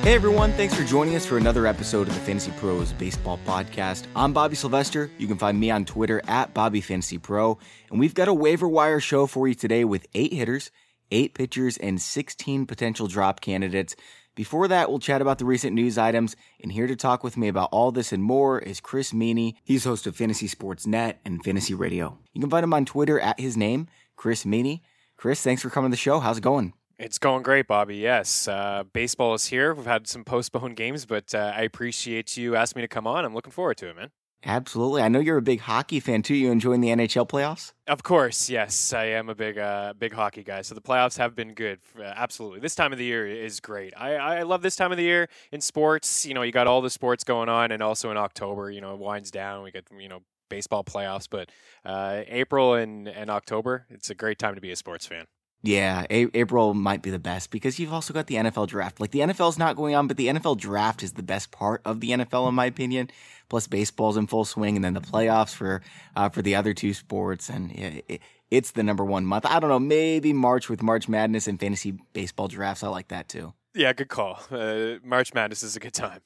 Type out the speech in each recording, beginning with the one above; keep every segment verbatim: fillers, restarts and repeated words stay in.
Hey everyone, thanks for joining us for another episode of the Fantasy Pros Baseball Podcast. I'm Bobby Sylvester. You can find me on Twitter at BobbyFantasyPro. And we've got a waiver wire show for you today with eight hitters, eight pitchers, and sixteen potential drop candidates. Before that, we'll chat about the recent news items. And here to talk with me about all this and more is Chris Meaney. He's host of Fantasy Sports Net and Fantasy Radio. You can find him on Twitter at his name, Chris Meaney. Chris, thanks for coming to the show. How's it going? It's going great, Bobby. Yes, uh, baseball is here. We've had some postponed games, but uh, I appreciate you asking me to come on. I'm looking forward to it, man. Absolutely. I know you're a big hockey fan, too. You enjoying the N H L playoffs? Of course, yes. I am a big uh, big hockey guy, so the playoffs have been good. Uh, absolutely. This time of the year is great. I, I love this time of the year in sports. You know, you got all the sports going on, and also in October, you know, it winds down. We get, you know, baseball playoffs, but uh, April and, and October, it's a great time to be a sports fan. Yeah, A- April might be the best because you've also got the N F L draft. Like, the N F L is not going on, but the N F L draft is the best part of the N F L, in my opinion. Plus, baseball's in full swing, and then the playoffs for uh, for the other two sports, and it, it, it's the number one month. I don't know, maybe March with March Madness and fantasy baseball drafts. I like that too. Yeah, good call. Uh, March Madness is a good time.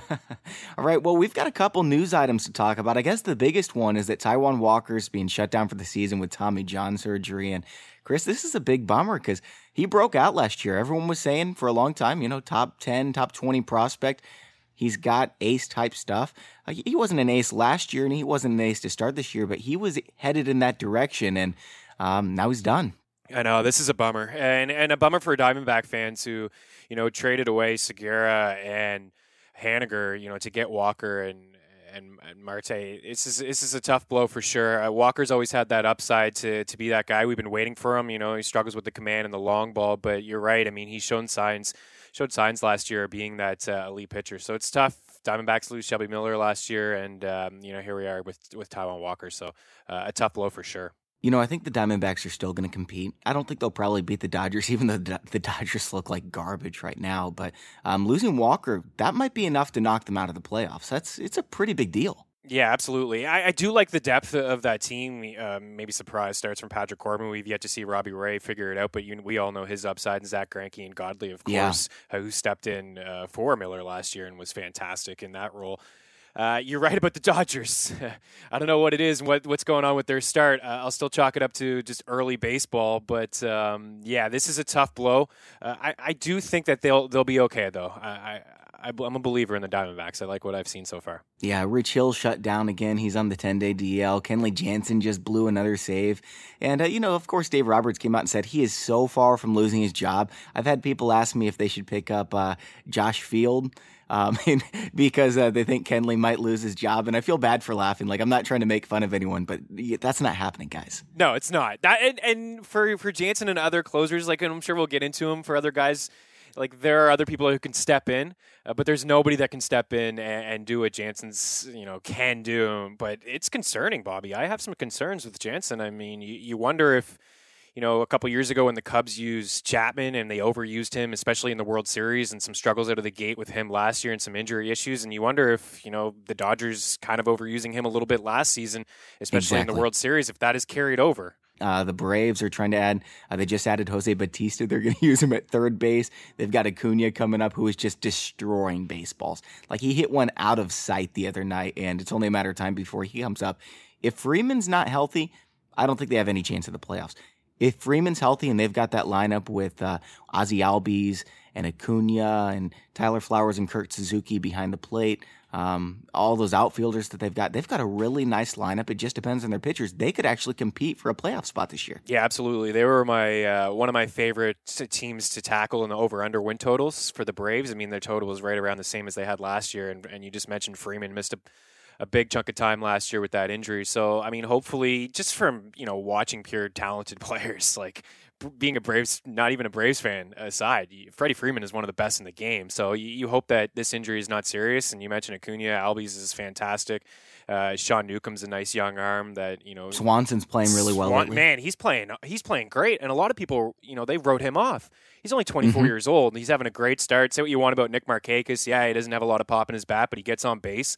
All right, well, we've got a couple news items to talk about. I guess the biggest one is that Taijuan Walker is being shut down for the season with Tommy John surgery. And Chris, this is a big bummer because he broke out last year. Everyone was saying for a long time, you know, top ten, top twenty prospect. He's got ace-type stuff. Uh, he wasn't an ace last year, and he wasn't an ace to start this year, but he was headed in that direction, and um, now he's done. I know, this is a bummer. And, and a bummer for Diamondback fans who, you know, traded away Segura and Haniger, you know, to get Walker and and, and Marte. This is this is a tough blow for sure. Uh, Walker's always had that upside to to be that guy. We've been waiting for him. You know, he struggles with the command and the long ball, but you're right. I mean, he's shown signs showed signs last year of being that uh, elite pitcher. So it's tough. Diamondbacks lose Shelby Miller last year, and um, you know, here we are with with Taijuan Walker. So uh, a tough blow for sure. You know, I think the Diamondbacks are still going to compete. I don't think they'll probably beat the Dodgers, even though the Dodgers look like garbage right now. But um, losing Walker, that might be enough to knock them out of the playoffs. That's it's a pretty big deal. Yeah, absolutely. I, I do like the depth of that team. Uh, maybe surprise starts from Patrick Corbin. We've yet to see Robbie Ray figure it out, but you, we all know his upside, and Zach Greinke and Godley, of course, yeah. uh, who stepped in uh, for Miller last year and was fantastic in that role. Uh, you're right about the Dodgers. I don't know what it is and what, what's going on with their start. Uh, I'll still chalk it up to just early baseball, but um, yeah, this is a tough blow. Uh, I, I do think that they'll they'll be okay though. I, I I'm a believer in the Diamondbacks. I like what I've seen so far. Yeah, Rich Hill shut down again. He's on the ten-day D L. Kenley Jansen just blew another save. And, uh, you know, of course, Dave Roberts came out and said he is so far from losing his job. I've had people ask me if they should pick up uh, Josh Field um, because uh, they think Kenley might lose his job. And I feel bad for laughing. Like, I'm not trying to make fun of anyone, but that's not happening, guys. No, it's not. That, and, and for, for Jansen and other closers, like, and I'm sure we'll get into them for other guys, like, there are other people who can step in, uh, but there's nobody that can step in and, and do what Jansen's, you know, can do. But it's concerning, Bobby. I have some concerns with Jansen. I mean, you, you wonder if, you know, a couple years ago when the Cubs used Chapman and they overused him, especially in the World Series, and some struggles out of the gate with him last year and some injury issues. And you wonder if, you know, the Dodgers kind of overusing him a little bit last season, especially exactly. in the World Series, if that is carried over. Uh, the Braves are trying to add, uh, they just added Jose Bautista. They're going to use him at third base. They've got Acuna coming up who is just destroying baseballs. Like, he hit one out of sight the other night, and it's only a matter of time before he comes up. If Freeman's not healthy, I don't think they have any chance of the playoffs. If Freeman's healthy and they've got that lineup with uh, Ozzy Albies and Acuna and Tyler Flowers and Kurt Suzuki behind the plate, Um, all those outfielders that they've got, they've got a really nice lineup. It just depends on their pitchers. They could actually compete for a playoff spot this year. Yeah, absolutely. They were my uh, one of my favorite teams to tackle in the over-under win totals for the Braves. I mean, their total was right around the same as they had last year, and, and you just mentioned Freeman missed a, a big chunk of time last year with that injury. So, I mean, hopefully, just from, you know, watching pure talented players, like being a Braves, not even a Braves fan aside, Freddie Freeman is one of the best in the game. So you, you hope that this injury is not serious. And you mentioned Acuna, Albies is fantastic. Uh, Sean Newcomb's a nice young arm that, you know, Swanson's playing really well. Swan, lately. Man, he's playing, he's playing great. And a lot of people, you know, they wrote him off. He's only twenty-four mm-hmm. years old and he's having a great start. Say what you want about Nick Markakis. Yeah, he doesn't have a lot of pop in his bat, but he gets on base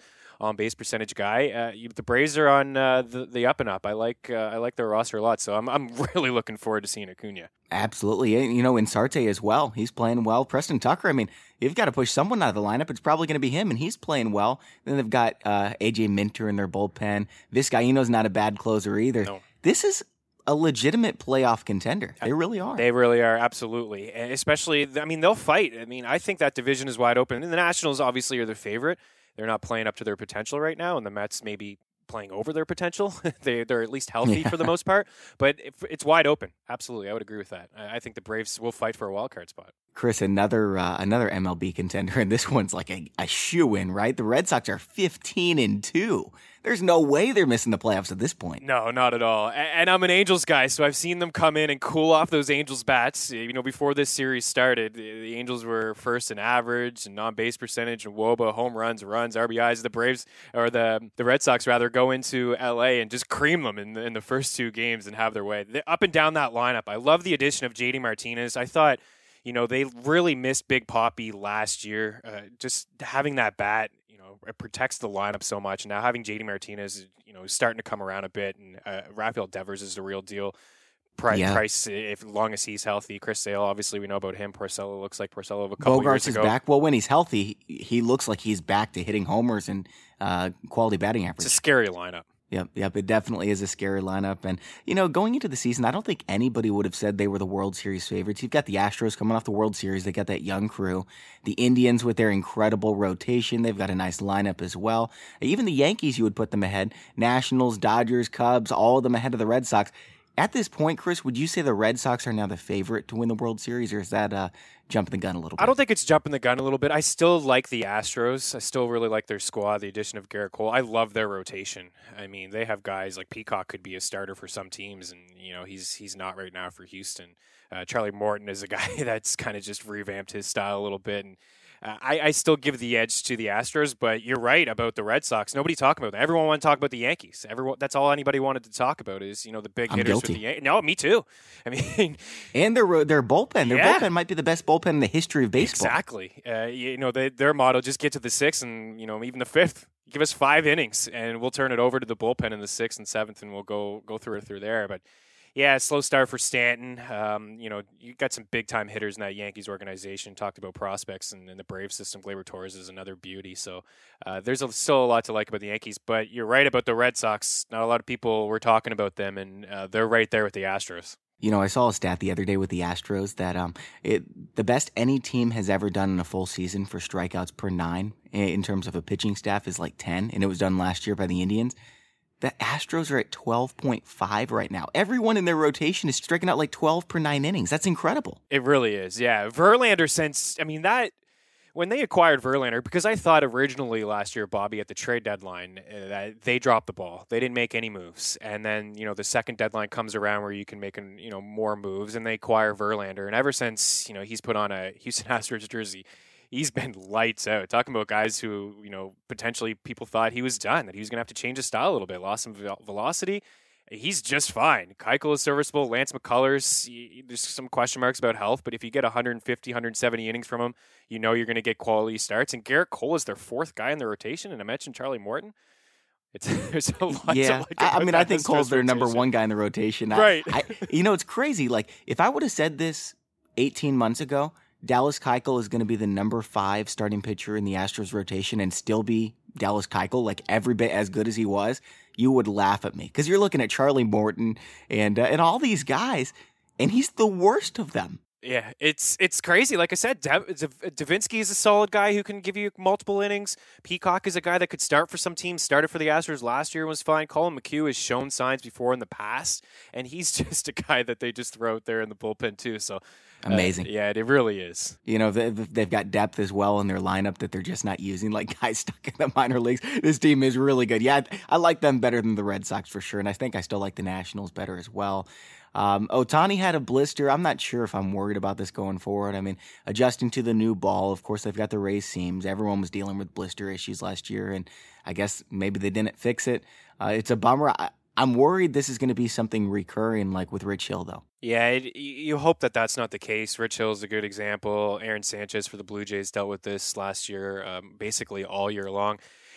on base percentage guy. Uh, you, the Braves are on uh, the, the up and up. I like uh, I like their roster a lot, so I'm I'm really looking forward to seeing Acuna. Absolutely. And, you know, Insarte as well. He's playing well. Preston Tucker, I mean, you've got to push someone out of the lineup. It's probably going to be him, and he's playing well. Then they've got uh, A J Minter in their bullpen. Vizcaíno's not a bad closer either. No. This is a legitimate playoff contender. They really are. They really are, absolutely. And especially, I mean, they'll fight. I mean, I think that division is wide open. And the Nationals obviously are their favorite. They're not playing up to their potential right now, and the Mets maybe playing over their potential. they, they're at least healthy Yeah. for the most part. But it, it's wide open. Absolutely, I would agree with that. I, I think the Braves will fight for a wild card spot. Chris, another uh, another M L B contender, and this one's like a, a shoe-in, right? The Red Sox are fifteen and two. There's no way they're missing the playoffs at this point. No, not at all. And, and I'm an Angels guy, so I've seen them come in and cool off those Angels bats. You know, before this series started, the, the Angels were first in average and on-base percentage and W O B A, home runs, runs, R B Is. The Braves, or the the Red Sox rather, go into L A and just cream them in the, in the first two games and have their way. They're up and down that lineup. I love the addition of J D Martinez. I thought, you know, they really missed Big Papi last year. Uh, just having that bat, you know, it protects the lineup so much. And now having J D Martinez, you know, is starting to come around a bit. And uh, Rafael Devers is the real deal. Price, Yeah. Price, if as long as he's healthy. Chris Sale, obviously we know about him. Porcello looks like Porcello of a couple Bogarts years is ago. back. Well, when he's healthy, he, he looks like he's back to hitting homers and uh, quality batting average. It's a scary lineup. Yep, yep. It definitely is a scary lineup. And, you know, going into the season, I don't think anybody would have said they were the World Series favorites. You've got the Astros coming off the World Series. They got that young crew. The Indians with their incredible rotation. They've got a nice lineup as well. Even the Yankees, you would put them ahead. Nationals, Dodgers, Cubs, all of them ahead of the Red Sox. At this point, Chris, would you say the Red Sox are now the favorite to win the World Series, or is that uh, jumping the gun a little bit? I don't think it's jumping the gun a little bit. I still like the Astros. I still really like their squad, the addition of Garrett Cole. I love their rotation. I mean, they have guys like Peacock could be a starter for some teams, and, you know, he's he's not right now for Houston. Uh, Charlie Morton is a guy that's kind of just revamped his style a little bit, and Uh, I, I still give the edge to the Astros, but you're right about the Red Sox. Nobody talking about that. Everyone want to talk about the Yankees. Everyone, that's all anybody wanted to talk about is, you know, the big I'm hitters guilty. for the Yankees. No, me too. I mean, And their their bullpen. Their Yeah. bullpen might be the best bullpen in the history of baseball. exactly. Uh, you know, they, their motto, just get to the sixth and, you know, even the fifth. Give us five innings, and we'll turn it over to the bullpen in the sixth and seventh, and we'll go go through it through there. But yeah, slow start for Stanton. Um, you know, you got some big time hitters in that Yankees organization. Talked about prospects and in the Brave system. Gleyber Torres is another beauty. So uh, there's a, still a lot to like about the Yankees. But you're right about the Red Sox. Not a lot of people were talking about them, and uh, they're right there with the Astros. You know, I saw a stat the other day with the Astros that um, it the best any team has ever done in a full season for strikeouts per nine in terms of a pitching staff is like ten, and it was done last year by the Indians. The Astros are at twelve point five right now. Everyone in their rotation is striking out like twelve per nine innings. That's incredible. It really is, yeah. Verlander, since, I mean, that, when they acquired Verlander, because I thought originally last year, Bobby, at the trade deadline, uh, that they dropped the ball. They didn't make any moves. And then, you know, the second deadline comes around where you can make, an, you know, more moves, and they acquire Verlander. And ever since, you know, he's put on a Houston Astros jersey, he's been lights out. Talking about guys who, you know, potentially people thought he was done, that he was going to have to change his style a little bit, lost some vel- velocity. He's just fine. Keuchel is serviceable. Lance McCullers, he, there's some question marks about health, but if you get one fifty, one seventy innings from him, you know you're going to get quality starts. And Garrett Cole is their fourth guy in the rotation, and I mentioned Charlie Morton. It's there's a lot Yeah, to like I, I about mean, that I think Astros Cole's their number rotation. one guy in the rotation. I- Right. I, you know, it's crazy. Like, if I would have said this eighteen months ago, Dallas Keuchel is going to be the number five starting pitcher in the Astros rotation and still be Dallas Keuchel, like every bit as good as he was, you would laugh at me. Because you're looking at Charlie Morton and uh, and all these guys, and he's the worst of them. Yeah, it's it's crazy. Like I said, Dav- Dav- Davinsky is a solid guy who can give you multiple innings. Peacock is a guy that could start for some teams. Started for the Astros last year and was fine. Colin McHugh has shown signs before in the past, and he's just a guy that they just throw out there in the bullpen too. So uh, Amazing. yeah, it really is. You know, they've, they've got depth as well in their lineup that they're just not using, like guys stuck in the minor leagues. This team is really good. Yeah, I, I like them better than the Red Sox for sure, and I think I still like the Nationals better as well. Um, Ohtani had a blister. I'm not sure if I'm worried about this going forward. I mean, adjusting to the new ball, of course, they've got the raised seams. Everyone was dealing with blister issues last year, and I guess maybe they didn't fix it. Uh, it's a bummer. I, I'm worried this is going to be something recurring like with Rich Hill, though. Yeah, it, you hope that that's not the case. Rich Hill is a good example. Aaron Sanchez for the Blue Jays dealt with this last year, um, basically all year long.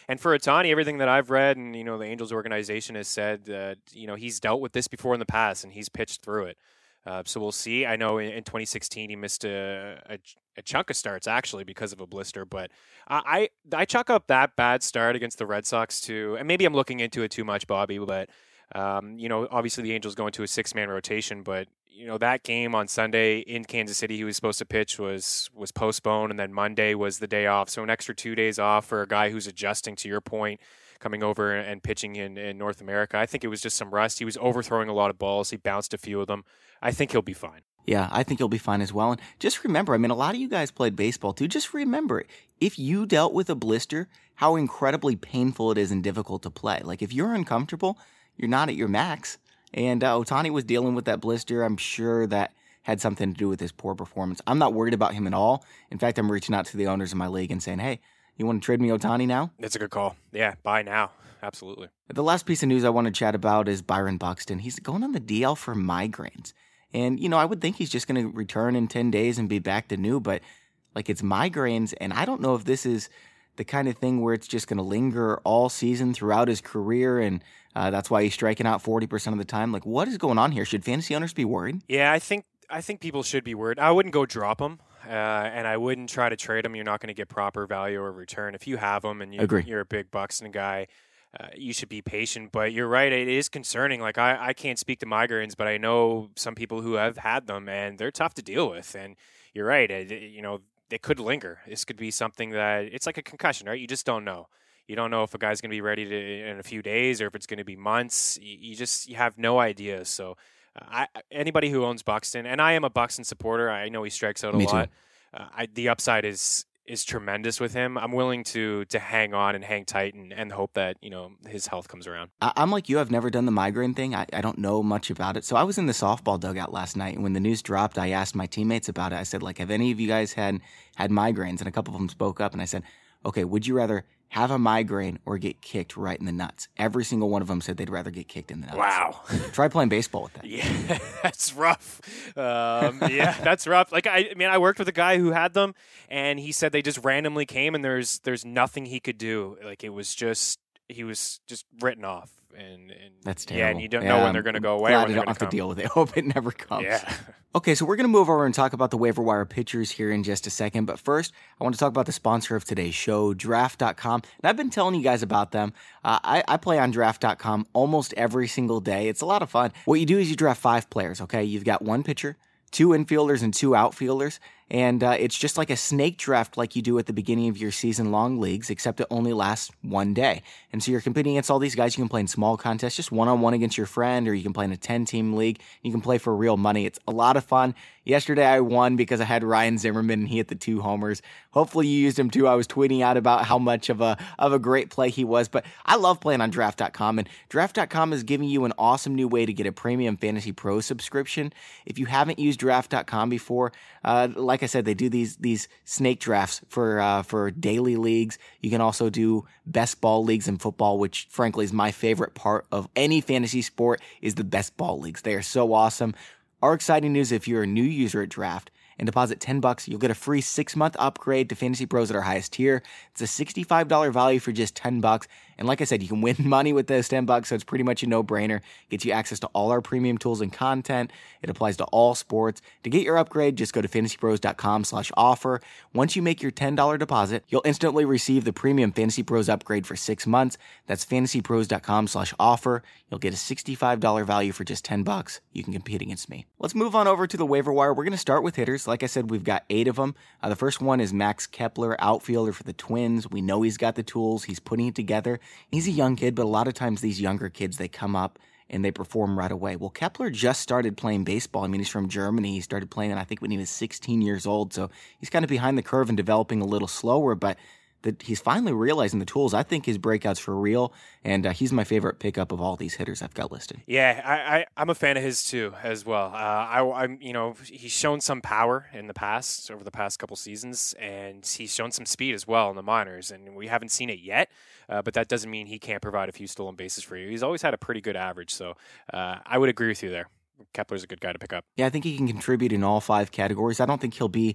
And for Ohtani, everything that I've read and, you know, the Angels organization has said that, you know, he's dealt with this before in the past and he's pitched through it. Uh, so we'll see. I know in, in twenty sixteen he missed a, a, a chunk of starts actually because of a blister, but I, I I chalk up that bad start against the Red Sox to, and maybe I'm looking into it too much, Bobby, but um, you know, obviously the Angels go into a six-man rotation, but you know that game on Sunday in Kansas City he was supposed to pitch was was postponed, and then Monday was the day off. So an extra two days off for a guy who's adjusting, to your point, coming over and pitching in, in North America. I think it was just some rust. He was overthrowing a lot of balls. He bounced a few of them. I think he'll be fine. Yeah, I think he'll be fine as well. And just remember, I mean, a lot of you guys played baseball too. Just remember, if you dealt with a blister, how incredibly painful it is and difficult to play. Like, if you're uncomfortable, you're not at your max. And uh, Ohtani was dealing with that blister. I'm sure that had something to do with his poor performance. I'm not worried about him at all. In fact, I'm reaching out to the owners of my league and saying, hey, you want to trade me Ohtani now? That's a good call. Yeah, buy now. Absolutely. The last piece of news I want to chat about is Byron Buxton. He's going on the D L for migraines. And, you know, I would think he's just going to return in ten days and be back to new, but, like, it's migraines, and I don't know if this is the kind of thing where it's just going to linger all season throughout his career, and uh, that's why he's striking out forty percent of the time. Like, what is going on here? Should fantasy owners be worried? Yeah, I think I think people should be worried. I wouldn't go drop him, uh, and I wouldn't try to trade him. You're not going to get proper value or return. If you have him and you, Agree. you're a big Buxton guy, Uh, you should be patient, but you're right. It is concerning. Like I, I can't speak to migraines, but I know some people who have had them, and they're tough to deal with. And you're right. It, it, you know, they could linger. This could be something that it's like a concussion, right? You just don't know. You don't know if a guy's going to be ready to in a few days or if it's going to be months. You, you just you have no idea. So, uh, I anybody who owns Buxton, and I am a Buxton supporter. I know he strikes out a Me lot. too. Uh, I, the upside is. is tremendous with him. I'm willing to to hang on and hang tight and, and hope that, you know, his health comes around. I, I'm like you. I've never done the migraine thing. I, I don't know much about it. So I was in the softball dugout last night, and when the news dropped, I asked my teammates about it. I said, like, have any of you guys had had migraines? And a couple of them spoke up, and I said, okay, would you rather have a migraine or get kicked right in the nuts? Every single one of them said they'd rather get kicked in the nuts. Wow. Try playing baseball with that. Yeah, that's rough. Um, yeah, that's rough. Like, I, I mean, I worked with a guy who had them, and he said they just randomly came, and there's there's nothing he could do. Like, it was just, he was just written off. And, and That's terrible. Yeah, and you don't yeah, know when I'm they're going to go away. Glad Or when I they're don't gonna have come. to deal with it. Hope it never comes. Yeah. Okay, so we're going to move over and talk about the waiver wire pitchers here in just a second. But first, I want to talk about the sponsor of today's show, draft dot com. And I've been telling you guys about them. Uh, I, I play on draft dot com almost every single day. It's a lot of fun. What you do is you draft five players, okay? You've got one pitcher, two infielders, and two outfielders. And uh, it's just like a snake draft like you do at the beginning of your season-long leagues, except it only lasts one day. And so you're competing against all these guys. You can play in small contests, just one-on-one against your friend, or you can play in a ten-team league. You can play for real money. It's a lot of fun. Yesterday I won because I had Ryan Zimmerman, and he hit the two homers. Hopefully you used him too. I was tweeting out about how much of a of a great play he was. But I love playing on draft dot com, and draft dot com is giving you an awesome new way to get a premium Fantasy Pro subscription. If you haven't used draft dot com before, uh, like Like I said, they do these these snake drafts for uh, for daily leagues. You can also do best ball leagues in football, which frankly is my favorite part of any fantasy sport, is the best ball leagues. They are so awesome. Our exciting news, if you're a new user at Draft and deposit ten bucks, you'll get a free six-month upgrade to Fantasy Pros at our highest tier. It's a sixty-five dollars value for just ten bucks. And like I said, you can win money with those ten bucks, so it's pretty much a no-brainer. Gets you access to all our premium tools and content. It applies to all sports. To get your upgrade, just go to fantasy pros dot com slash offer. Once you make your ten dollars deposit, you'll instantly receive the premium Fantasy Pros upgrade for six months. That's fantasy pros dot com slash offer. You'll get a sixty-five dollars value for just ten bucks. You can compete against me. Let's move on over to the waiver wire. We're going to start with hitters. Like I said, we've got eight of them. Uh, the first one is Max Kepler, outfielder for the Twins. We know he's got the tools. He's putting it together. He's a young kid, but a lot of times these younger kids, they come up and they perform right away. Well, Kepler just started playing baseball. I mean, he's from Germany. He started playing, I think, when he was sixteen years old. So he's kind of behind the curve and developing a little slower, but that he's finally realizing the tools. I think his breakout's for real, and uh, he's my favorite pickup of all these hitters I've got listed. Yeah, I, I, I'm a fan of his too, as well. Uh, I, I'm, you know, he's shown some power in the past, over the past couple seasons, and he's shown some speed as well in the minors, and we haven't seen it yet, uh, but that doesn't mean he can't provide a few stolen bases for you. He's always had a pretty good average, so uh, I would agree with you there. Kepler's a good guy to pick up. Yeah, I think he can contribute in all five categories. I don't think he'll be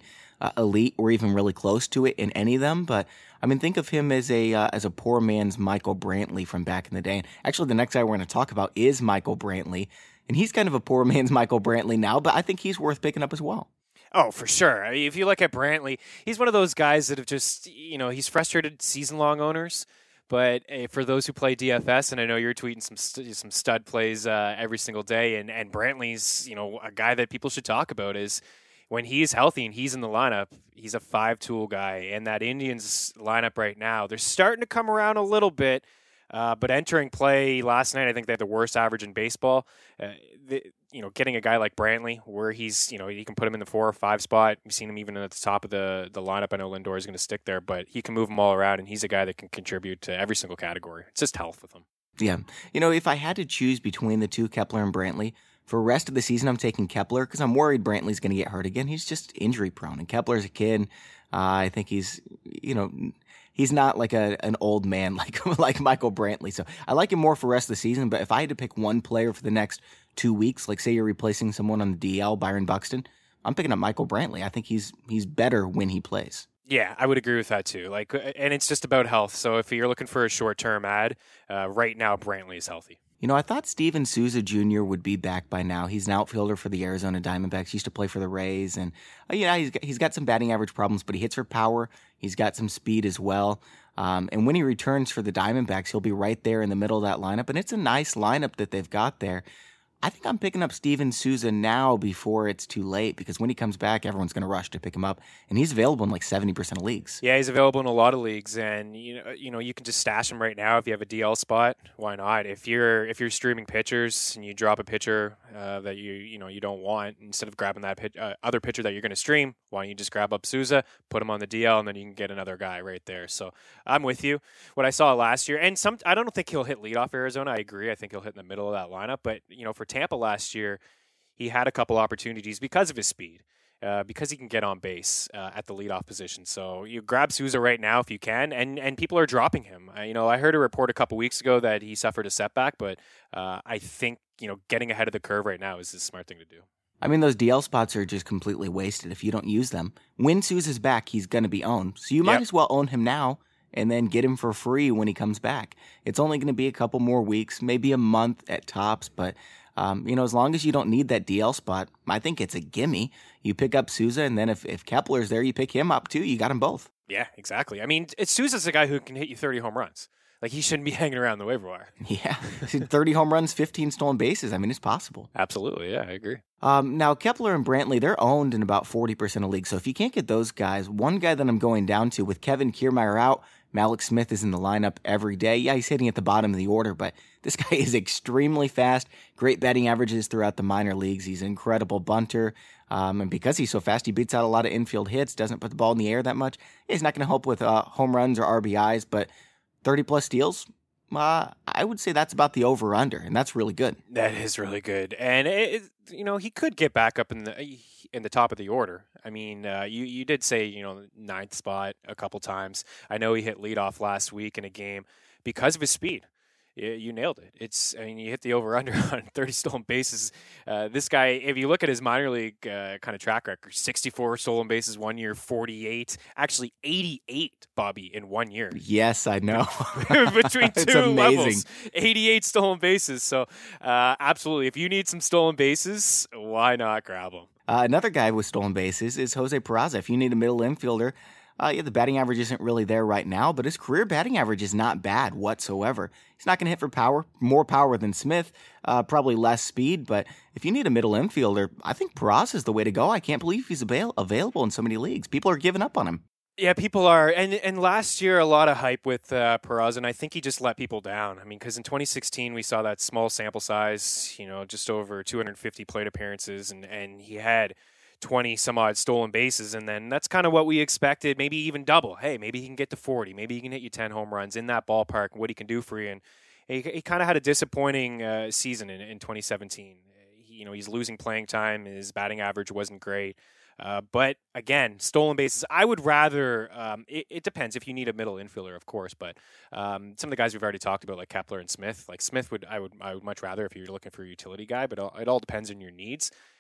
uh, elite or even really close to it in any of them. But I mean, think of him as a uh, as a poor man's Michael Brantley from back in the day. And actually, the next guy we're going to talk about is Michael Brantley, and he's kind of a poor man's Michael Brantley now, but I think he's worth picking up as well. Oh, for sure. I mean, if you look at Brantley, he's one of those guys that have just, you know, he's frustrated season-long owners. But uh, for those who play D F S, and I know you're tweeting some st- some stud plays uh, every single day, and, and Brantley's, you know, a guy that people should talk about is when he's healthy and he's in the lineup, he's a five-tool guy. And that Indians lineup right now, they're starting to come around a little bit. Uh, but entering play last night, I think they had the worst average in baseball. Uh, the, you know, getting a guy like Brantley, where he's, you know, you can put him in the four or five spot. You've seen him even at the top of the, the lineup. I know Lindor is going to stick there, but he can move them all around, and he's a guy that can contribute to every single category. It's just health with him. Yeah. You know, if I had to choose between the two, Kepler and Brantley, for the rest of the season, I'm taking Kepler because I'm worried Brantley's going to get hurt again. He's just injury prone, and Kepler's a kid. Uh, I think he's, you know, he's not like a an old man like like Michael Brantley. So I like him more for the rest of the season. But if I had to pick one player for the next two weeks, like say you're replacing someone on the D L, Byron Buxton, I'm picking up Michael Brantley. I think he's he's better when he plays. Yeah, I would agree with that too. Like, and it's just about health. So if you're looking for a short term ad, uh, right now Brantley is healthy. You know, I thought Steven Souza Junior would be back by now. He's an outfielder for the Arizona Diamondbacks. He used to play for the Rays, and uh, you know he's got, he's got some batting average problems, but he hits for power. He's got some speed as well. Um, and when he returns for the Diamondbacks, he'll be right there in the middle of that lineup, and it's a nice lineup that they've got there. I think I'm picking up Steven Souza now before it's too late, because when he comes back, everyone's going to rush to pick him up, and he's available in like seventy percent of leagues. Yeah, he's available in a lot of leagues, and you know, you know, you can just stash him right now if you have a D L spot. Why not? If you're if you're streaming pitchers and you drop a pitcher uh, that you you know you don't want, instead of grabbing that pit, uh, other pitcher that you're going to stream, why don't you just grab up Souza, put him on the D L, and then you can get another guy right there. So I'm with you. What I saw last year, and some, I don't think he'll hit leadoff Arizona. I agree. I think he'll hit in the middle of that lineup. But you know, for Tampa last year, he had a couple opportunities because of his speed, uh, because he can get on base uh, at the leadoff position. So you grab Souza right now if you can, and, and people are dropping him. Uh, you know, I heard a report a couple weeks ago that he suffered a setback, but uh, I think, you know, getting ahead of the curve right now is the smart thing to do. I mean, those D L spots are just completely wasted if you don't use them. When Souza's back, he's going to be owned. So you might yep. as well own him now and then get him for free when he comes back. It's only going to be a couple more weeks, maybe a month at tops, but Um, you know, as long as you don't need that D L spot, I think it's a gimme. You pick up Souza, and then if, if Kepler's there, you pick him up too. You got them both. Yeah, exactly. I mean, it's Souza's a guy who can hit you thirty home runs. Like, he shouldn't be hanging around the waiver wire. Yeah, thirty home runs, fifteen stolen bases. I mean, it's possible. Absolutely, yeah, I agree. Um, now, Kepler and Brantley, they're owned in about forty percent of leagues. So if you can't get those guys, one guy that I'm going down to with Kevin Kiermaier out, Malik Smith is in the lineup every day. Yeah, he's hitting at the bottom of the order, but this guy is extremely fast, great batting averages throughout the minor leagues. He's an incredible bunter, um, and because he's so fast, he beats out a lot of infield hits, doesn't put the ball in the air that much. He's not going to help with uh, home runs or R B Is, but thirty-plus steals, uh, I would say that's about the over-under, and that's really good. That is really good. And, it, it, you know, he could get back up in the in the top of the order. I mean, uh, you, you did say, you know, ninth spot a couple times. I know he hit leadoff last week in a game because of his speed. You, you nailed it. It's, I mean, you hit the over-under on thirty stolen bases. Uh, this guy, if you look at his minor league uh, kind of track record, sixty-four stolen bases one year, forty-eight, actually eighty-eight, Bobby, in one year. Yes, I know. Between two levels, eighty-eight stolen bases. So, uh, absolutely, if you need some stolen bases, why not grab them? Uh, another guy with stolen bases is Jose Peraza. If you need a middle infielder, Uh, yeah, the batting average isn't really there right now, but his career batting average is not bad whatsoever. He's not going to hit for power, more power than Smith, uh, probably less speed, but if you need a middle infielder, I think Peraza is the way to go. I can't believe he's avail- available in so many leagues. People are giving up on him. Yeah, people are. And and last year, a lot of hype with uh, Peraza, and I think he just let people down. I mean, because in twenty sixteen, we saw that small sample size, you know, just over two hundred fifty plate appearances, and, and he had twenty some odd stolen bases, and then that's kind of what we expected, maybe even double. Hey, maybe he can get to forty, maybe he can hit you ten home runs in that ballpark, what he can do for you. And he, he kind of had a disappointing uh, season in, in twenty seventeen. He, you know, he's losing playing time, his batting average wasn't great. Uh, but again, stolen bases, I would rather, um, it, it depends if you need a middle infielder, of course, but um, some of the guys we've already talked about, like Kepler and Smith, like Smith would, I would, I would much rather if you're looking for a utility guy, but it all depends on your needs.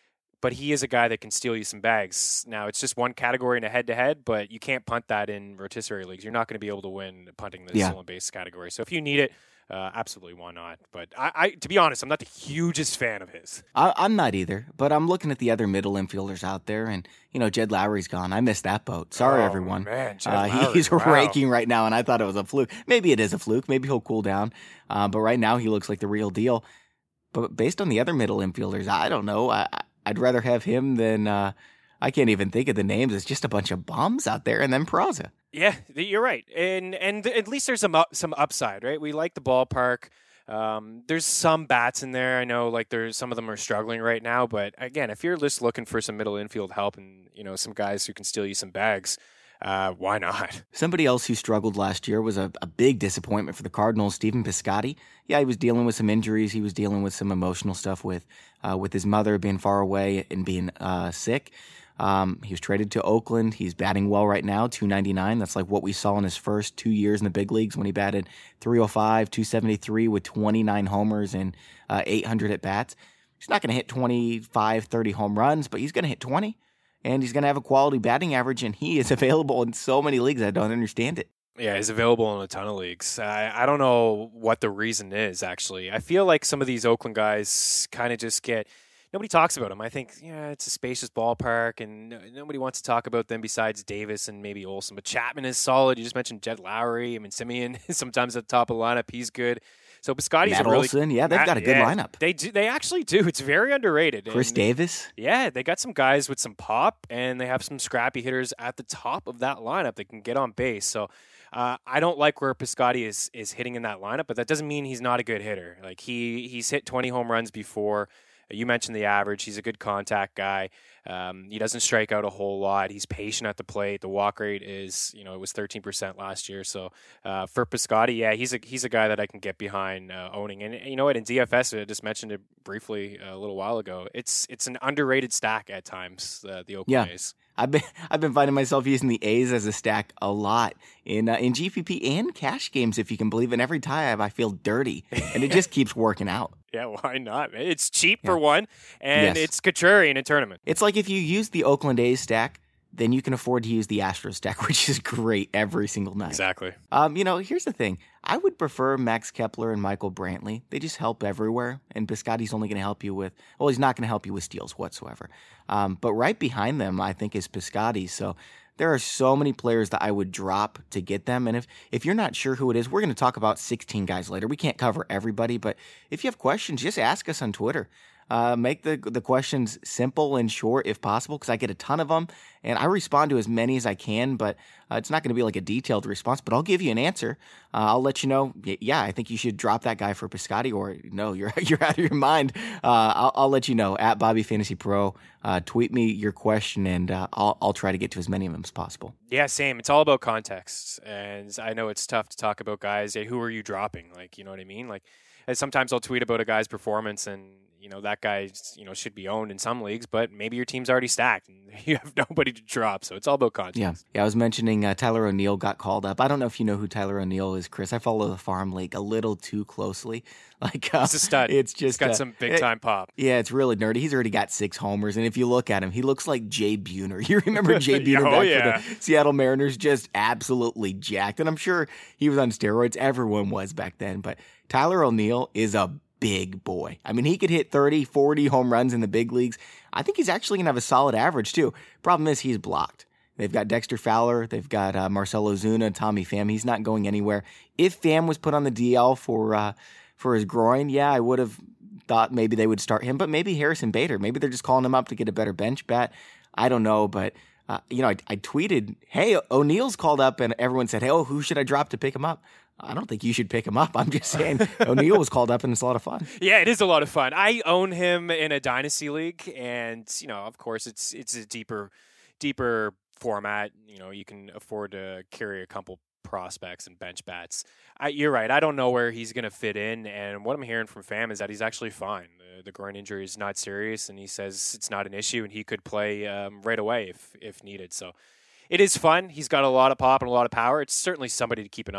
but he is a guy that can steal you some bags. Now, it's just one category in a head-to-head, but you can't punt that in rotisserie leagues. You're not going to be able to win punting the Yeah. stolen base category. So if you need it, uh, absolutely, why not? But I, I, to be honest, I'm not the hugest fan of his. I, I'm not either, but I'm looking at the other middle infielders out there, and, you know, Jed Lowry's gone. I missed that boat. Sorry, Oh, everyone. man, Jed uh, Lowry, he's wow. raking right now, and I thought it was a fluke. Maybe it is a fluke. Maybe he'll cool down. Uh, but right now, he looks like the real deal. But based on the other middle infielders, I don't know. I, I'd rather have him than uh, I can't even think of the names. It's just a bunch of bums out there, and then Peraza. Yeah, you're right, and and at least there's some up, some upside, right? We like the ballpark. Um, there's some bats in there. I know, like there's some of them are struggling right now, but again, if you're just looking for some middle infield help and you know some guys who can steal you some bags, uh, why not? Somebody else who struggled last year was a, a big disappointment for the Cardinals, Stephen Piscotty. Yeah, he was dealing with some injuries. He was dealing with some emotional stuff with uh, with his mother being far away and being uh, sick. Um, he was traded to Oakland. He's batting well right now, two ninety-nine. That's like what we saw in his first two years in the big leagues when he batted three oh five, two seventy-three with twenty-nine homers and uh, eight hundred at bats. He's not going to hit twenty-five, thirty home runs, but he's going to hit twenty. And he's going to have a quality batting average, and he is available in so many leagues. I don't understand it. Yeah, he's available in a ton of leagues. I, I don't know what the reason is, actually. I feel like some of these Oakland guys kind of just get – nobody talks about them. I think, yeah, it's a spacious ballpark, and no, nobody wants to talk about them besides Davis and maybe Olsen. But Chapman is solid. You just mentioned Jed Lowry. I mean, Simeon is sometimes at the top of the lineup. He's good. So Piscotty's Matt a really Olson, yeah, they've Matt, got a good yeah, lineup. They do. They actually do. It's very underrated. Chris and, Davis. Yeah, they got some guys with some pop, and they have some scrappy hitters at the top of that lineup that can get on base. So uh, I don't like where Piscotty is is hitting in that lineup, but that doesn't mean he's not a good hitter. Like he he's hit twenty home runs before. You mentioned the average. He's a good contact guy. Um, he doesn't strike out a whole lot. He's patient at the plate. The walk rate is, you know, it was thirteen percent last year. So uh, for Piscotty, yeah, he's a he's a guy that I can get behind uh, owning. And you know what? In D F S, I just mentioned it briefly a little while ago. It's it's an underrated stack at times. Uh, the Oakland Yeah. A's. I've been I've been finding myself using the A's as a stack a lot in uh, in G P P and cash games, if you can believe it. And every time I feel dirty, and it just keeps working out. Yeah, why not? Man? It's cheap Yeah. for one, and Yes. it's contrarian in tournament. It's like if you use the Oakland A's stack, then you can afford to use the Astros stack, which is great every single night. Exactly. Um, you know, here's the thing. I would prefer Max Kepler and Michael Brantley. They just help everywhere, and Piscotty's only going to help you with, well, he's not going to help you with steals whatsoever. Um, but right behind them, I think, is Piscotty. So there are so many players that I would drop to get them. And if, if you're not sure who it is, we're going to talk about sixteen guys later. We can't cover everybody, but if you have questions, just ask us on Twitter. Uh, make the the questions simple and short if possible, because I get a ton of them, and I respond to as many as I can, but uh, it's not going to be like a detailed response, but I'll give you an answer. Uh, I'll let you know, yeah, I think you should drop that guy for Piscotty, or no, you're you're out of your mind. Uh, I'll, I'll let you know, at Bobby Fantasy Pro. Uh, tweet me your question, and uh, I'll, I'll try to get to as many of them as possible. Yeah, same. It's all about context. And I know it's tough to talk about guys. Hey, who are you dropping? Like, you know what I mean? Like, and sometimes I'll tweet about a guy's performance and, you know, that guy, you know, should be owned in some leagues, but maybe your team's already stacked and you have nobody to drop. So it's all about context. Yeah. Yeah, I was mentioning uh, Tyler O'Neill got called up. I don't know if you know who Tyler O'Neill is, Chris. I follow the farm league a little too closely. Like, uh, He's a stud. It's just He's got uh, some big time pop. Yeah, it's really nerdy. He's already got six homers, and if you look at him, he looks like Jay Buhner. You remember Jay Buhner Oh, back yeah. for the Seattle Mariners? Just absolutely jacked. And I'm sure he was on steroids. Everyone was back then. But Tyler O'Neill is a big boy. I mean, he could hit thirty, forty home runs in the big leagues. I think he's actually going to have a solid average, too. Problem is, he's blocked. They've got Dexter Fowler. They've got uh, Marcell Ozuna, Tommy Pham. He's not going anywhere. If Pham was put on the D L for uh, for his groin, yeah, I would have thought maybe they would start him. But maybe Harrison Bader. Maybe they're just calling him up to get a better bench bat. I don't know. But, uh, you know, I, I tweeted, hey, O'Neill's called up. And everyone said, hey, oh, who should I drop to pick him up? I don't think you should pick him up. I'm just saying O'Neill was called up, and it's a lot of fun. Yeah, it is a lot of fun. I own him in a dynasty league, and you know, of course, it's it's a deeper, deeper format. You know, you can afford to carry a couple prospects and bench bats. I, you're right. I don't know where he's going to fit in, and what I'm hearing from Pham is that he's actually fine. The, the groin injury is not serious, and he says it's not an issue, and he could play um, right away if if needed. So, it is fun. He's got a lot of pop and a lot of power. It's certainly somebody to keep an eye on.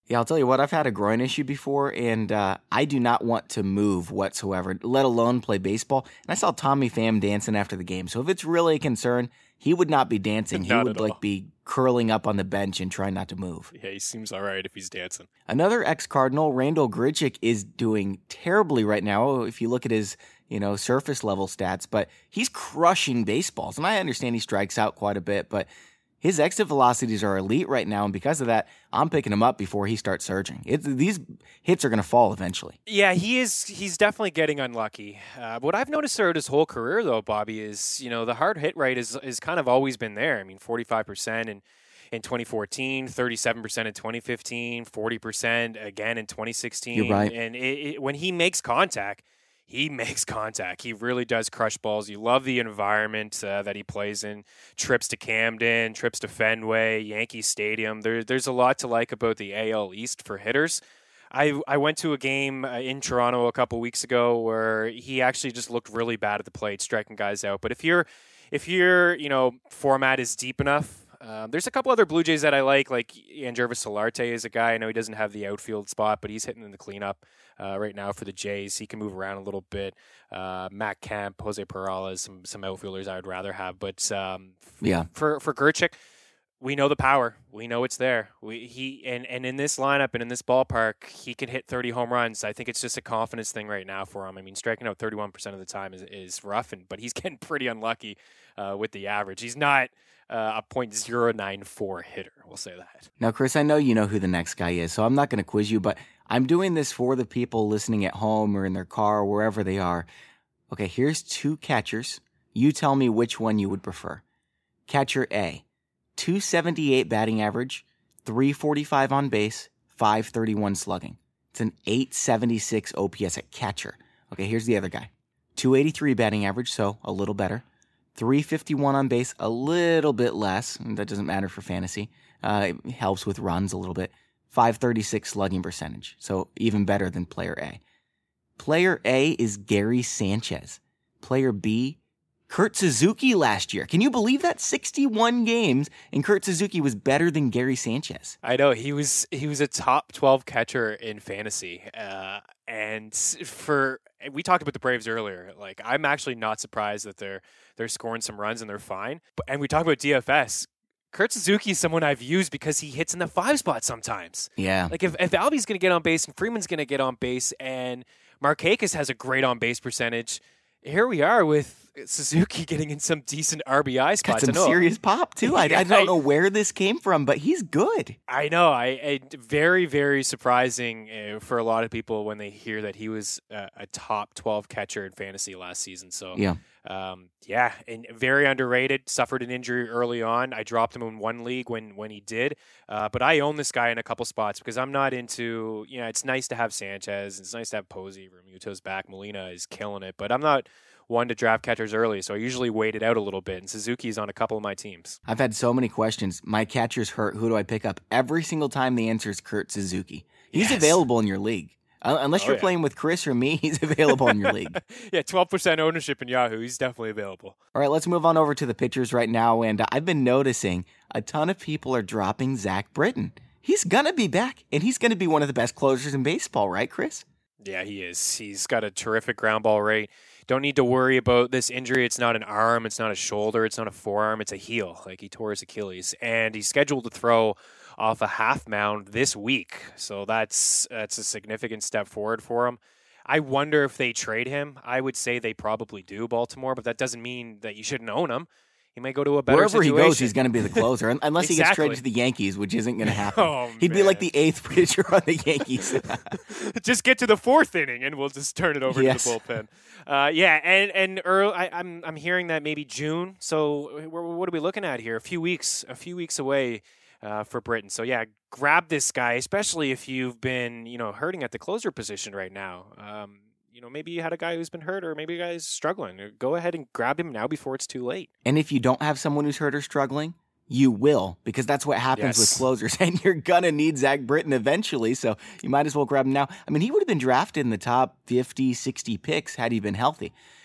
Yeah, I'll tell you what, I've had a groin issue before, and uh, I do not want to move whatsoever, let alone play baseball. And I saw Tommy Pham dancing after the game. So if it's really a concern, he would not be dancing. He Not would at like all. be curling up on the bench and trying not to move. Yeah, he seems all right if he's dancing. Another ex-Cardinal, Randall Grichuk, is doing terribly right now if you look at his, you know, surface level stats, but he's crushing baseballs. And I understand he strikes out quite a bit, but his exit velocities are elite right now, and because of that, I'm picking him up before he starts surging. It, these hits are going to fall eventually. Yeah, he is. He's definitely getting unlucky. Uh, what I've noticed throughout his whole career, though, Bobby, is you know the hard hit rate is is kind of always been there. I mean, forty-five percent in in twenty fourteen, thirty-seven percent in twenty fifteen, forty percent again in twenty sixteen. You're right. And it, it, when he makes contact, he makes contact. He really does crush balls. You love the environment uh, that he plays in. Trips to Camden, trips to Fenway, Yankee Stadium. There, there's a lot to like about the A L East for hitters. I I went to a game uh, in Toronto a couple weeks ago where he actually just looked really bad at the plate, striking guys out. But if your if your you know format is deep enough. Um, there's a couple other Blue Jays that I like, like Andrés Solarte is a guy. I know he doesn't have the outfield spot, but he's hitting in the cleanup uh, right now for the Jays. He can move around a little bit. Uh, Matt Kemp, Jose Peralez, some some outfielders I would rather have. But um, Yeah. for for Grichuk, we know the power. We know it's there. We he and, and in this lineup and in this ballpark, he can hit thirty home runs. I think it's just a confidence thing right now for him. I mean, striking out thirty-one percent of the time is is rough, and but he's getting pretty unlucky uh, with the average. He's not uh, a point zero nine four hitter. We'll say that. Now, Chris, I know you know who the next guy is, so I'm not going to quiz you, but I'm doing this for the people listening at home or in their car or wherever they are. Okay, here's two catchers. You tell me which one you would prefer. Catcher A, two seventy-eight batting average, three forty-five on base, five thirty-one slugging. It's an eight seventy-six O P S at catcher. Okay, here's the other guy. two eighty-three batting average, so a little better. three fifty-one on base, a little bit less. That doesn't matter for fantasy. Uh, it helps with runs a little bit. five thirty-six slugging percentage, so even better than player A. Player A is Gary Sanchez. Player B, Kurt Suzuki last year. Can you believe that? sixty-one games, and Kurt Suzuki was better than Gary Sanchez. I know he was he was a top twelve catcher in fantasy, uh, and for we talked about the Braves earlier. Like I'm actually not surprised that they're they're scoring some runs and they're fine. But, and we talked about D F S. Kurt Suzuki is someone I've used because he hits in the five spot sometimes. Yeah. Like if if Albie's going to get on base and Freeman's going to get on base and Markakis has a great on base percentage, here we are with Suzuki getting in some decent R B I spots. Got some serious pop, too. I, I don't know where this came from, but he's good. I know. I, I Very, very surprising uh, for a lot of people when they hear that he was uh, a top twelve catcher in fantasy last season. So, Yeah. um, yeah, and very underrated. Suffered an injury early on. I dropped him in one league when, when he did. Uh, but I own this guy in a couple spots because I'm not into, you know, it's nice to have Sanchez. It's nice to have Posey. Remuto's back. Molina is killing it. But I'm not one to draft catchers early, so I usually wait it out a little bit, and Suzuki's on a couple of my teams. I've had so many questions. My catcher's hurt. Who do I pick up? Every single time the answer is Kurt Suzuki. He's Yes. available in your league. Uh, unless Oh, you're yeah. playing with Chris or me, he's available in your league. Yeah, twelve percent ownership in Yahoo. He's definitely available. All right, let's move on over to the pitchers right now. And uh, I've been noticing a ton of people are dropping Zach Britton. He's going to be back, and he's going to be one of the best closers in baseball, right, Chris? Yeah, he is. He's got a terrific ground ball rate. Don't need to worry about this injury. It's not an arm. It's not a shoulder. It's not a forearm. It's a heel. Like he tore his Achilles. And he's scheduled to throw off a half mound this week. So that's that's a significant step forward for him. I wonder if they trade him. I would say they probably do, Baltimore, but that doesn't mean that you shouldn't own him. He may go to a better Wherever situation. he goes, he's going to be the closer, un- unless he gets Exactly. traded to the Yankees, which isn't going to happen. Oh, He'd be man. like the eighth pitcher on the Yankees. Just get to the fourth inning, and we'll just turn it over Yes. to the bullpen. Uh, yeah, and and Earl, I, I'm I'm hearing that maybe June. So we're, what are we looking at here? A few weeks, a few weeks away uh, for Britain. So yeah, grab this guy, especially if you've been you know hurting at the closer position right now. Um, you know, maybe you had a guy who's been hurt, or maybe a guy's struggling. Go ahead and grab him now before it's too late. And if you don't have someone who's hurt or struggling, you will, because that's what happens Yes. with closers. And you're going to need Zach Britton eventually, so you might as well grab him now. I mean, he would have been drafted in the top fifty, sixty picks had he been healthy.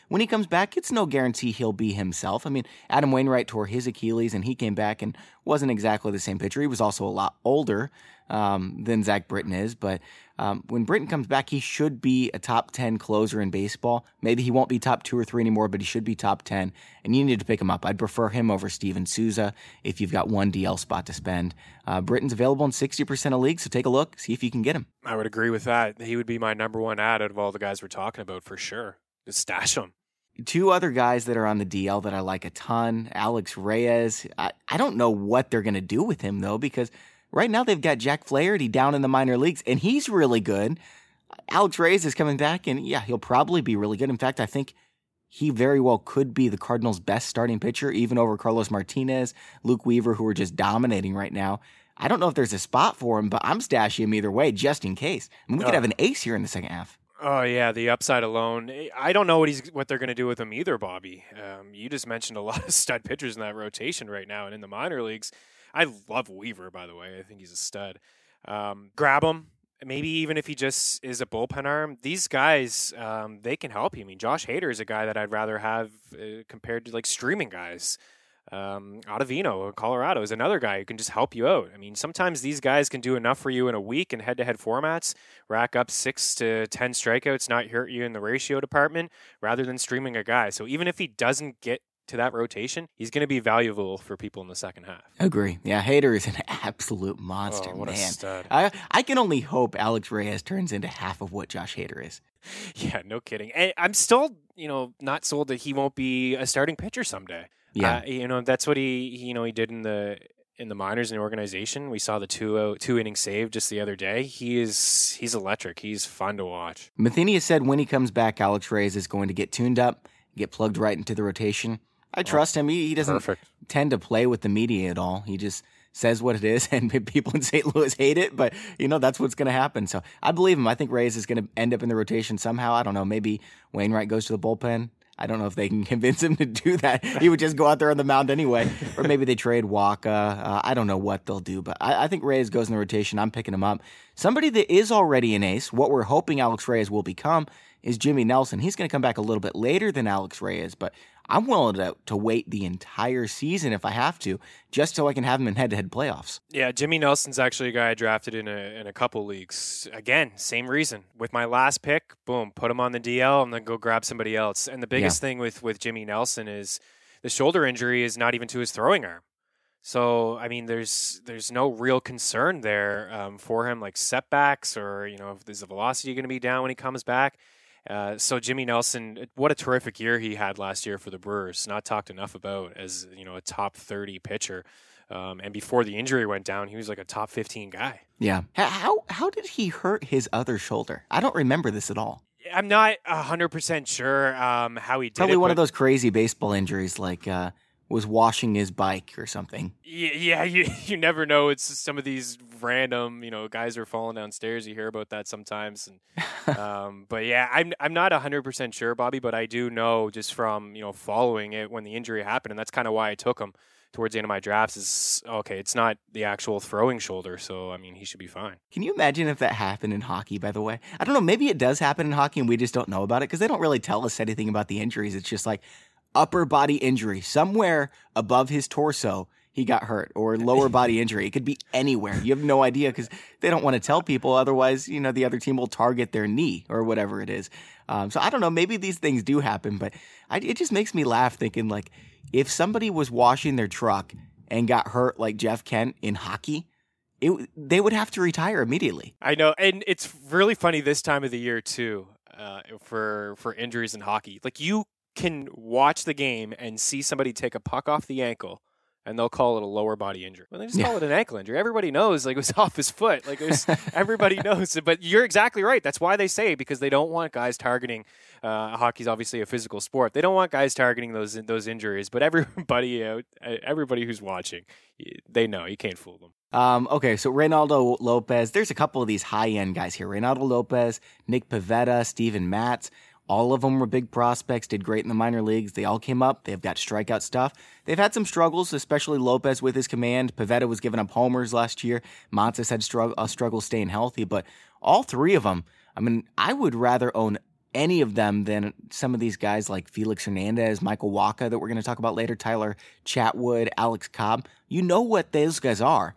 when he comes back, it's no guarantee he'll be himself. I mean, Adam Wainwright tore his Achilles, and he came back and wasn't exactly the same pitcher. He was also a lot older um, than Zach Britton is, but um, when Britton comes back, he should be a top ten closer in baseball. Maybe he won't be top two or three anymore, but he should be top ten, and you need to pick him up. I'd prefer him over Steven Souza if you've got one D L spot to spend. Uh, Britton's available in sixty percent of leagues, so take a look, see if you can get him. I would agree with that. He would be my number one ad out of all the guys we're talking about for sure. Just stash him. Two other guys that are on the D L that I like a ton, Alex Reyes. I, I don't know what they're going to do with him, though, because right now they've got Jack Flaherty down in the minor leagues, and he's really good. Alex Reyes is coming back, and yeah, he'll probably be really good. In fact, I think he very well could be the Cardinals' best starting pitcher, even over Carlos Martinez, Luke Weaver, who are just dominating right now. I don't know if there's a spot for him, but I'm stashing him either way, just in case. I mean, we could have an ace here in the second half. Oh yeah, the upside alone. I don't know what he's what they're going to do with him either, Bobby. Um, you just mentioned a lot of stud pitchers in that rotation right now, and in the minor leagues, I love Weaver. By the way, I think he's a stud. Um, grab him. Maybe even if he just is a bullpen arm, these guys um, they can help you. I mean, Josh Hader is a guy that I'd rather have uh, compared to like streaming guys. Um, Ottavino, Colorado, is another guy who can just help you out. I mean, sometimes these guys can do enough for you in a week in head-to-head formats, rack up six to ten strikeouts, not hurt you in the ratio department, rather than streaming a guy. So even if he doesn't get to that rotation, he's going to be valuable for people in the second half. Agree. Yeah, Hader is an absolute monster, oh, what man. A stud. I, I can only hope Alex Reyes turns into half of what Josh Hader is. Yeah, no kidding. And I'm still, you know, not sold that he won't be a starting pitcher someday. Yeah, uh, you know that's what he, he, you know, he did in the in the minors in the organization. We saw the two uh, two inning save just the other day. He is he's electric. He's fun to watch. Matheny said when he comes back, Alex Reyes is going to get tuned up, get plugged right into the rotation. I trust oh, him. He, he doesn't perfect. tend to play with the media at all. He just says what it is, and people in Saint Louis hate it, but, you know, that's what's going to happen. So I believe him. I think Reyes is going to end up in the rotation somehow. I don't know. Maybe Wainwright goes to the bullpen. I don't know if they can convince him to do that. He would just go out there on the mound anyway. Or maybe they trade Waka. Uh, I don't know what they'll do, but I, I think Reyes goes in the rotation. I'm picking him up. Somebody that is already an ace, what we're hoping Alex Reyes will become, is Jimmy Nelson. He's going to come back a little bit later than Alex Reyes, but I'm willing to, to wait the entire season if I have to, just so I can have him in head-to-head playoffs. Yeah, Jimmy Nelson's actually a guy I drafted in a in a couple leagues. Again, same reason. With my last pick, boom, put him on the D L and then go grab somebody else. And the biggest yeah. thing with, with Jimmy Nelson is the shoulder injury is not even to his throwing arm. So, I mean, there's there's no real concern there um, for him, like setbacks or, you know, if there's a velocity going to be down when he comes back. Uh, so Jimmy Nelson, what a terrific year he had last year for the Brewers. Not talked enough about as, you know, a top thirty pitcher. Um, and before the injury went down, he was like a top fifteen guy. Yeah. How how did he hurt his other shoulder? I don't remember this at all. I'm not one hundred percent sure um, how he did Probably it. one but... of those crazy baseball injuries like uh, was washing his bike or something. Yeah, yeah you, you never know. It's some of these random, you know, guys are falling downstairs. You hear about that sometimes. And, um, but yeah, I'm I'm not one hundred percent sure, Bobby, but I do know just from, you know, following it when the injury happened, and that's kind of why I took him towards the end of my drafts is, okay, it's not the actual throwing shoulder, so, I mean, he should be fine. Can you imagine if that happened in hockey, by the way? I don't know, maybe it does happen in hockey and we just don't know about it because they don't really tell us anything about the injuries. It's just like upper body injury, somewhere above his torso, he got hurt, or lower body injury. It could be anywhere. You have no idea because they don't want to tell people. Otherwise, you know, the other team will target their knee or whatever it is. Um, so I don't know. Maybe these things do happen, but I, it just makes me laugh thinking like if somebody was washing their truck and got hurt like Jeff Kent in hockey, it, they would have to retire immediately. I know. And it's really funny this time of the year too, uh, for, for injuries in hockey. Like you can watch the game and see somebody take a puck off the ankle and they'll call it a lower body injury. Well, they just call yeah. it an ankle injury. Everybody knows, like, it was off his foot. Like, it was, everybody knows it. But you're exactly right. That's why they say, because they don't want guys targeting. Uh, hockey's obviously a physical sport. They don't want guys targeting those those injuries. But everybody, uh, everybody who's watching, they know you can't fool them. Um, okay, so Reynaldo Lopez. There's a couple of these high end guys here. Reynaldo Lopez, Nick Pivetta, Steven Matz. All of them were big prospects, did great in the minor leagues. They all came up. They've got strikeout stuff. They've had some struggles, especially Lopez with his command. Pivetta was giving up homers last year. Montes had strugg- uh, struggles staying healthy. But all three of them, I mean, I would rather own any of them than some of these guys like Felix Hernandez, Michael Wacha that we're going to talk about later, Tyler Chatwood, Alex Cobb. You know what those guys are.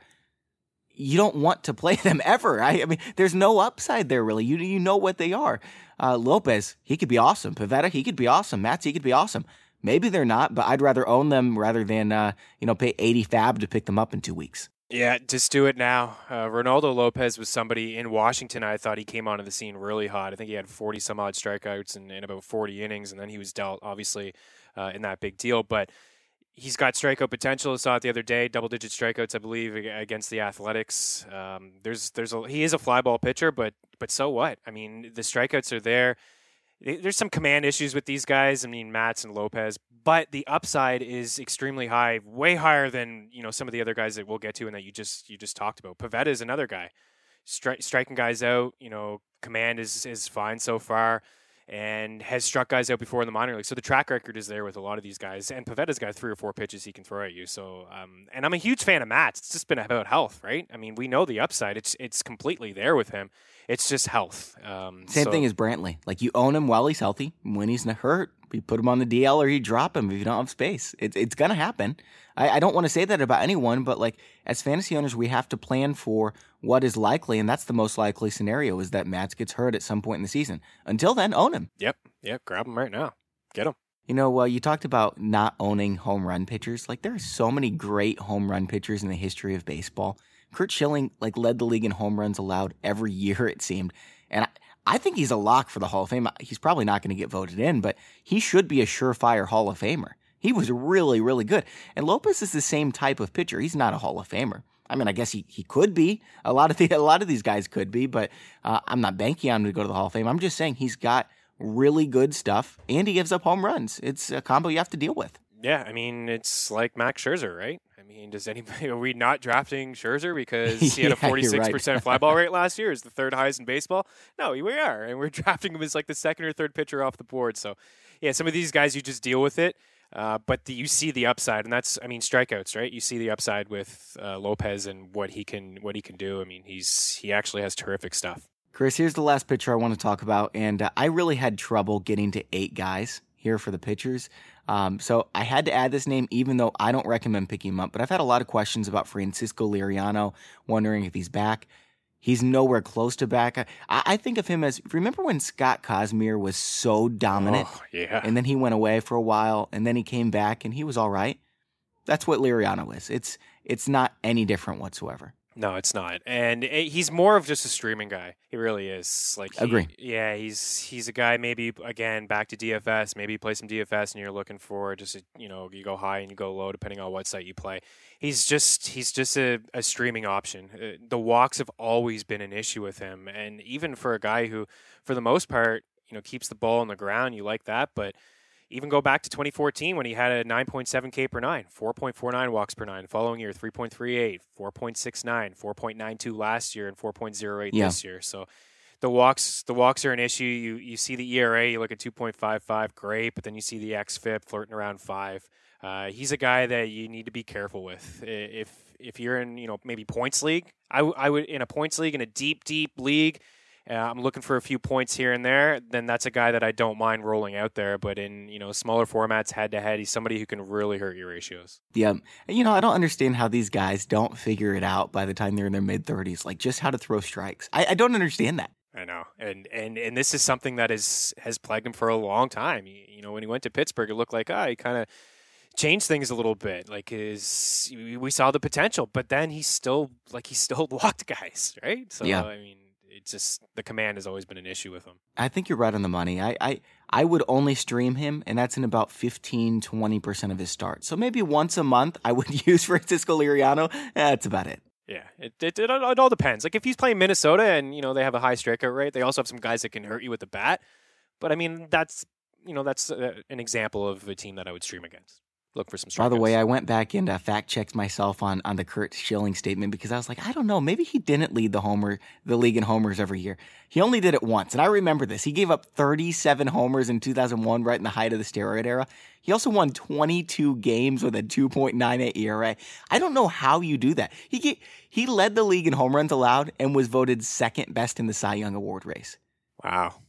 You don't want to play them ever. I, I mean, there's no upside there, really. You you know what they are. Uh, Lopez, he could be awesome. Pivetta, he could be awesome. Matz, he could be awesome. Maybe they're not, but I'd rather own them rather than uh, you know pay eighty fab to pick them up in two weeks. Yeah, just do it now. Uh, Ronaldo Lopez was somebody in Washington. I thought he came onto the scene really hot. I think he had forty some odd strikeouts in, in about forty innings, and then he was dealt, obviously, uh, in that big deal. But he's got strikeout potential. I saw it the other day, double-digit strikeouts, I believe, against the Athletics. Um, there's, there's a, he is a fly ball pitcher, but but so what? I mean, the strikeouts are there. There's some command issues with these guys. I mean, Matz and Lopez, but the upside is extremely high, way higher than you know some of the other guys that we'll get to and that you just you just talked about. Pivetta is another guy, Stri- striking guys out. You know, command is is fine so far, and has struck guys out before in the minor league. So the track record is there with a lot of these guys. And Pivetta's got three or four pitches he can throw at you. So, um, and I'm a huge fan of Matz. It's just been about health, right? I mean, we know the upside. It's it's completely there with him. It's just health. Um, Same so. thing as Brantley. Like, you own him while he's healthy. When he's not hurt, you put him on the D L or you drop him if you don't have space. It, it's going to happen. I, I don't want to say that about anyone, but like as fantasy owners, we have to plan for what is likely, and that's the most likely scenario is that Matz gets hurt at some point in the season. Until then, own him. Yep. Yep. Grab him right now. Get him. You know, uh, you talked about not owning home run pitchers. Like, there are so many great home run pitchers in the history of baseball. Curt Schilling, like, led the league in home runs allowed every year, it seemed. And I, I think he's a lock for the Hall of Fame. He's probably not going to get voted in, but he should be a surefire Hall of Famer. He was really, really good. And Lopez is the same type of pitcher. He's not a Hall of Famer. I mean, I guess he, he could be. A lot of the, a lot of these guys could be, but uh, I'm not banking on him to go to the Hall of Fame. I'm just saying he's got really good stuff, and he gives up home runs. It's a combo you have to deal with. Yeah, I mean, it's like Max Scherzer, right? I mean, does anybody, are we not drafting Scherzer because he had a forty-six percent right. fly ball rate last year? Is the third highest in baseball? No, we are, and we're drafting him as like the second or third pitcher off the board. So, yeah, some of these guys, you just deal with it, uh, but the, you see the upside, and that's, I mean, strikeouts, right? You see the upside with uh, Lopez and what he can what he can do. I mean, he's he actually has terrific stuff. Chris, here's the last pitcher I want to talk about, and uh, I really had trouble getting to eight guys here for the pitchers. Um, so I had to add this name, even though I don't recommend picking him up. But I've had a lot of questions about Francisco Liriano, wondering if he's back. He's nowhere close to back. I, I think of him as, remember when Scott Kazmir was so dominant? Oh, yeah. And then he went away for a while, and then he came back, and he was all right? That's what Liriano is. It's it's not any different whatsoever. No, it's not, and he's more of just a streaming guy. He really is. Like, he, agree. Yeah, he's he's a guy. Maybe again back to D F S. Maybe you play some D F S, and you're looking for just a, you know you go high and you go low depending on what site you play. He's just he's just a, a streaming option. Uh, the walks have always been an issue with him, and even for a guy who, for the most part, you know, keeps the ball on the ground, you like that, but. Even go back to twenty fourteen when he had a nine point seven K per nine, four point four nine walks per nine. Following year, three point three eight, four point six nine, four point nine two last year, and four point oh eight yeah. this year. So the walks the walks are an issue. You you see the E R A, you look at two point five five, great, but then you see the X F I P flirting around five. Uh, he's a guy that you need to be careful with. If if you're in, you know, maybe points league, I, w- I would in a points league, in a deep, deep league, Uh, I'm looking for a few points here and there, then that's a guy that I don't mind rolling out there. But in, you know, smaller formats, head-to-head, he's somebody who can really hurt your ratios. Yeah. You know, I don't understand how these guys don't figure it out by the time they're in their mid-thirties, like just how to throw strikes. I, I don't understand that. I know. And, and and this is something that is has plagued him for a long time. You, you know, when he went to Pittsburgh, it looked like, ah, he kind of changed things a little bit. Like his, we saw the potential, but then he still, like he still walked guys, right? So, yeah. I mean, it's just the command has always been an issue with him. I think you're right on the money. I, I, I would only stream him, and that's in about fifteen, twenty percent of his starts. So maybe once a month I would use Francisco Liriano. That's about it. Yeah, it, it it it all depends. Like if he's playing Minnesota and, you know, they have a high strikeout rate, they also have some guys that can hurt you with the bat. But I mean, that's, you know, that's uh, an example of a team that I would stream against. Look for some strikeouts. By the way, I went back and uh, fact-checked myself on, on the Curt Schilling statement because I was like, I don't know, maybe he didn't lead the homer the league in homers every year. He only did it once, and I remember this. He gave up thirty-seven homers in two thousand one, right in the height of the steroid era. He also won twenty-two games with a two point nine eight E R A. I don't know how you do that. He gave, he led the league in home runs allowed and was voted second best in the Cy Young Award race. Wow.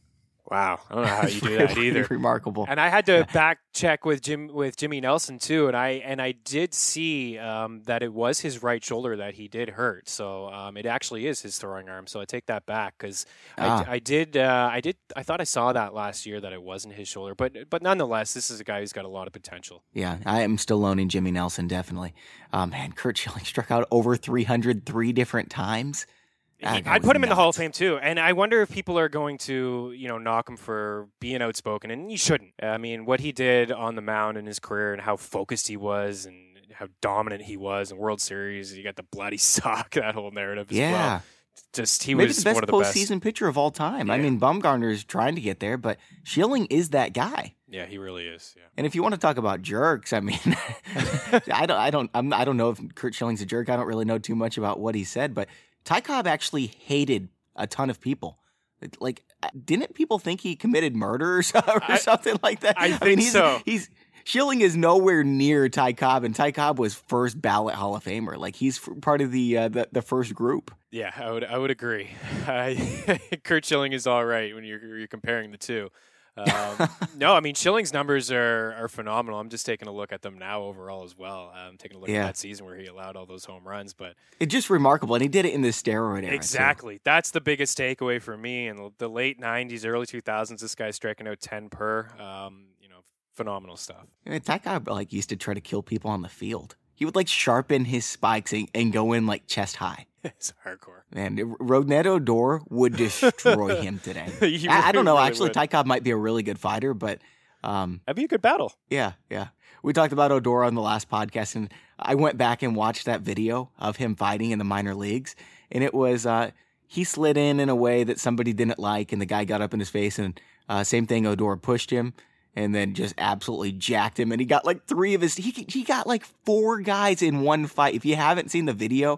Wow, I don't know how you do Pretty that either. Remarkable. And I had to back check with Jim with Jimmy Nelson too, and I and I did see um, that it was his right shoulder that he did hurt. So um, it actually is his throwing arm. So I take that back because Ah. I, I did uh, I did I thought I saw that last year that it wasn't his shoulder, but but nonetheless, this is a guy who's got a lot of potential. Yeah, I am still owning Jimmy Nelson, definitely. Um, man, Curt Schilling struck out over three hundred three different times. That guy I'd was put him in the Hall of nuts. Fame too, and I wonder if people are going to, you know, knock him for being outspoken, and you shouldn't. I mean, what he did on the mound in his career, and how focused he was, and how dominant he was in World Series. You got the bloody sock, that whole narrative as Yeah. well. Just he Maybe was the best one of the best. postseason pitcher of all time. I Yeah. mean, Bumgarner's trying to get there, but Schilling is that guy. Yeah, he really is. Yeah. And if you want to talk about jerks, I mean, I don't, I don't, I'm, I don't know if Curt Schilling's a jerk. I don't really know too much about what he said, but Ty Cobb actually hated a ton of people. Like, didn't people think he committed murder or, so, or I- something like that? I mean, think he's, so. He's Schilling is nowhere near Ty Cobb, and Ty Cobb was first ballot Hall of Famer. Like, he's f- part of the, uh, the the first group. Yeah, I would I would agree. I, Curt Schilling is all right when you're you're comparing the two. Um, no, I mean Schilling's numbers are are phenomenal. I'm just taking a look at them now overall as well. I'm taking a look Yeah. at that season where he allowed all those home runs, but It's just remarkable, and he did it in the steroid era. too. exactly, that's the biggest takeaway for me. In the, the late nineties, early two thousands, this guy's striking out ten per. Um, you know, phenomenal stuff. I mean, Ty Cobb like used to try to kill people on the field. He would like sharpen his spikes and, and go in like chest high. It's hardcore. And Rodnette Odor would destroy him today. He I, I don't know. really Actually, would. Ty Cobb might be a really good fighter, but um, That'd be a good battle. yeah, yeah. We talked about Odor on the last podcast, and I went back and watched that video of him fighting in the minor leagues, and it was uh, he slid in in a way that somebody didn't like, and the guy got up in his face, and uh, same thing. Odor pushed him. And then just absolutely jacked him, and he got like three of his. He he got like four guys in one fight. If you haven't seen the video,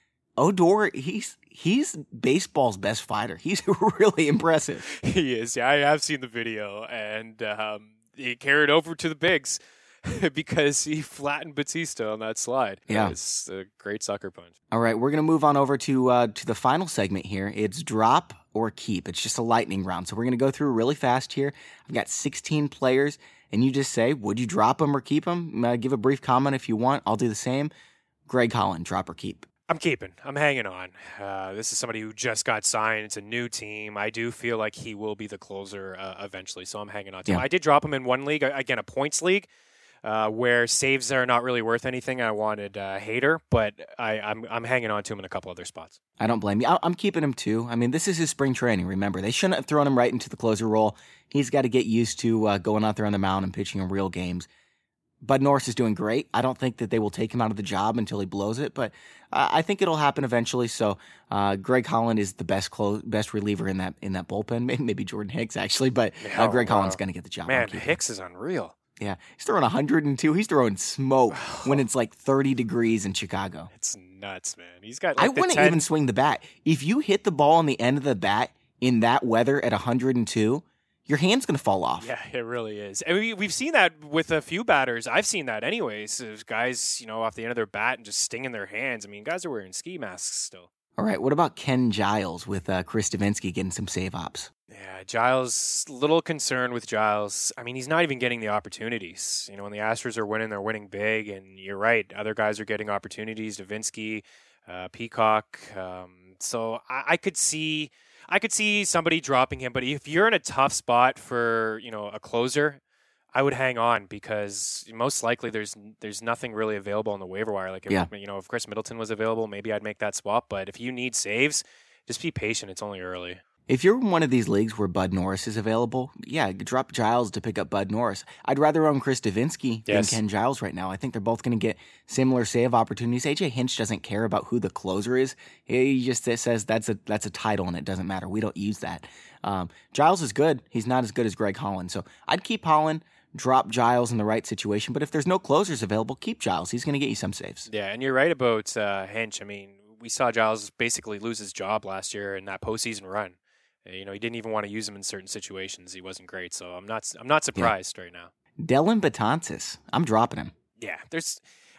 Odor, he's he's baseball's best fighter. He's really impressive. He is. Yeah, I have seen the video, and um, he carried over to the bigs because he flattened Batista on that slide. Yeah. It's a great sucker punch. All right, we're gonna move on over to uh, to the final segment here. It's drop or keep. It's just a lightning round, so we're gonna go through really fast here. I've got sixteen players, and you just say, would you drop them or keep them? Uh, give a brief comment if you want. I'll do the same. Greg Holland, drop or keep? I'm keeping. I'm hanging on. Uh, this is somebody who just got signed. It's a new team. I do feel like he will be the closer uh, eventually, so I'm hanging on to him. Yeah. I did drop him in one league, again, a points league, uh, where saves are not really worth anything. I wanted uh, Hader, but I, I'm I'm hanging on to him in a couple other spots. I don't blame you. I- I'm keeping him too. I mean, this is his spring training. Remember, they shouldn't have thrown him right into the closer role. He's got to get used to uh, going out there on the mound and pitching in real games. Bud Norris is doing great. I don't think that they will take him out of the job until he blows it, but uh, I think it'll happen eventually. So uh, Greg Holland is the best clo- best reliever in that in that bullpen. Maybe, maybe Jordan Hicks actually, but uh, Oh, Greg wow. Holland's going to get the job. I'm Man, keeping him. Hicks is unreal. Yeah, he's throwing one hundred two. He's throwing smoke when it's like thirty degrees in Chicago. It's nuts, man. He's got. Like I the wouldn't ten even swing the bat. If you hit the ball on the end of the bat in that weather at one hundred two, your hand's going to fall off. Yeah, it really is. And we, we've seen that with a few batters. I've seen that anyways. Of guys, you know, off the end of their bat and just stinging their hands. I mean, guys are wearing ski masks still. All right, what about Ken Giles with uh, Chris Davinsky getting some save ops? Yeah, Giles, little concerned with Giles. I mean, he's not even getting the opportunities. You know, when the Astros are winning, they're winning big. And you're right, other guys are getting opportunities. Davinsky, uh, Peacock. Um, so I, I could see... I could see somebody dropping him, but if you're in a tough spot for, you know, a closer, I would hang on because most likely there's there's nothing really available on the waiver wire. Like, if, Yeah. you know, if Chris Middleton was available, maybe I'd make that swap. But if you need saves, just be patient. It's only early. If you're in one of these leagues where Bud Norris is available, yeah, drop Giles to pick up Bud Norris. I'd rather own Chris Davinsky Yes. than Ken Giles right now. I think they're both going to get similar save opportunities. A J Hinch doesn't care about who the closer is. He just says that's a that's a title and it doesn't matter. We don't use that. Um, Giles is good. He's not as good as Greg Holland. So I'd keep Holland, drop Giles in the right situation. But if there's no closers available, keep Giles. He's going to get you some saves. Yeah, and you're right about uh, Hinch. I mean, we saw Giles basically lose his job last year in that postseason run. You know, he didn't even want to use him in certain situations. He wasn't great, so I'm not. I'm not surprised right now. Dylan Betances, I'm dropping him. Yeah, there's.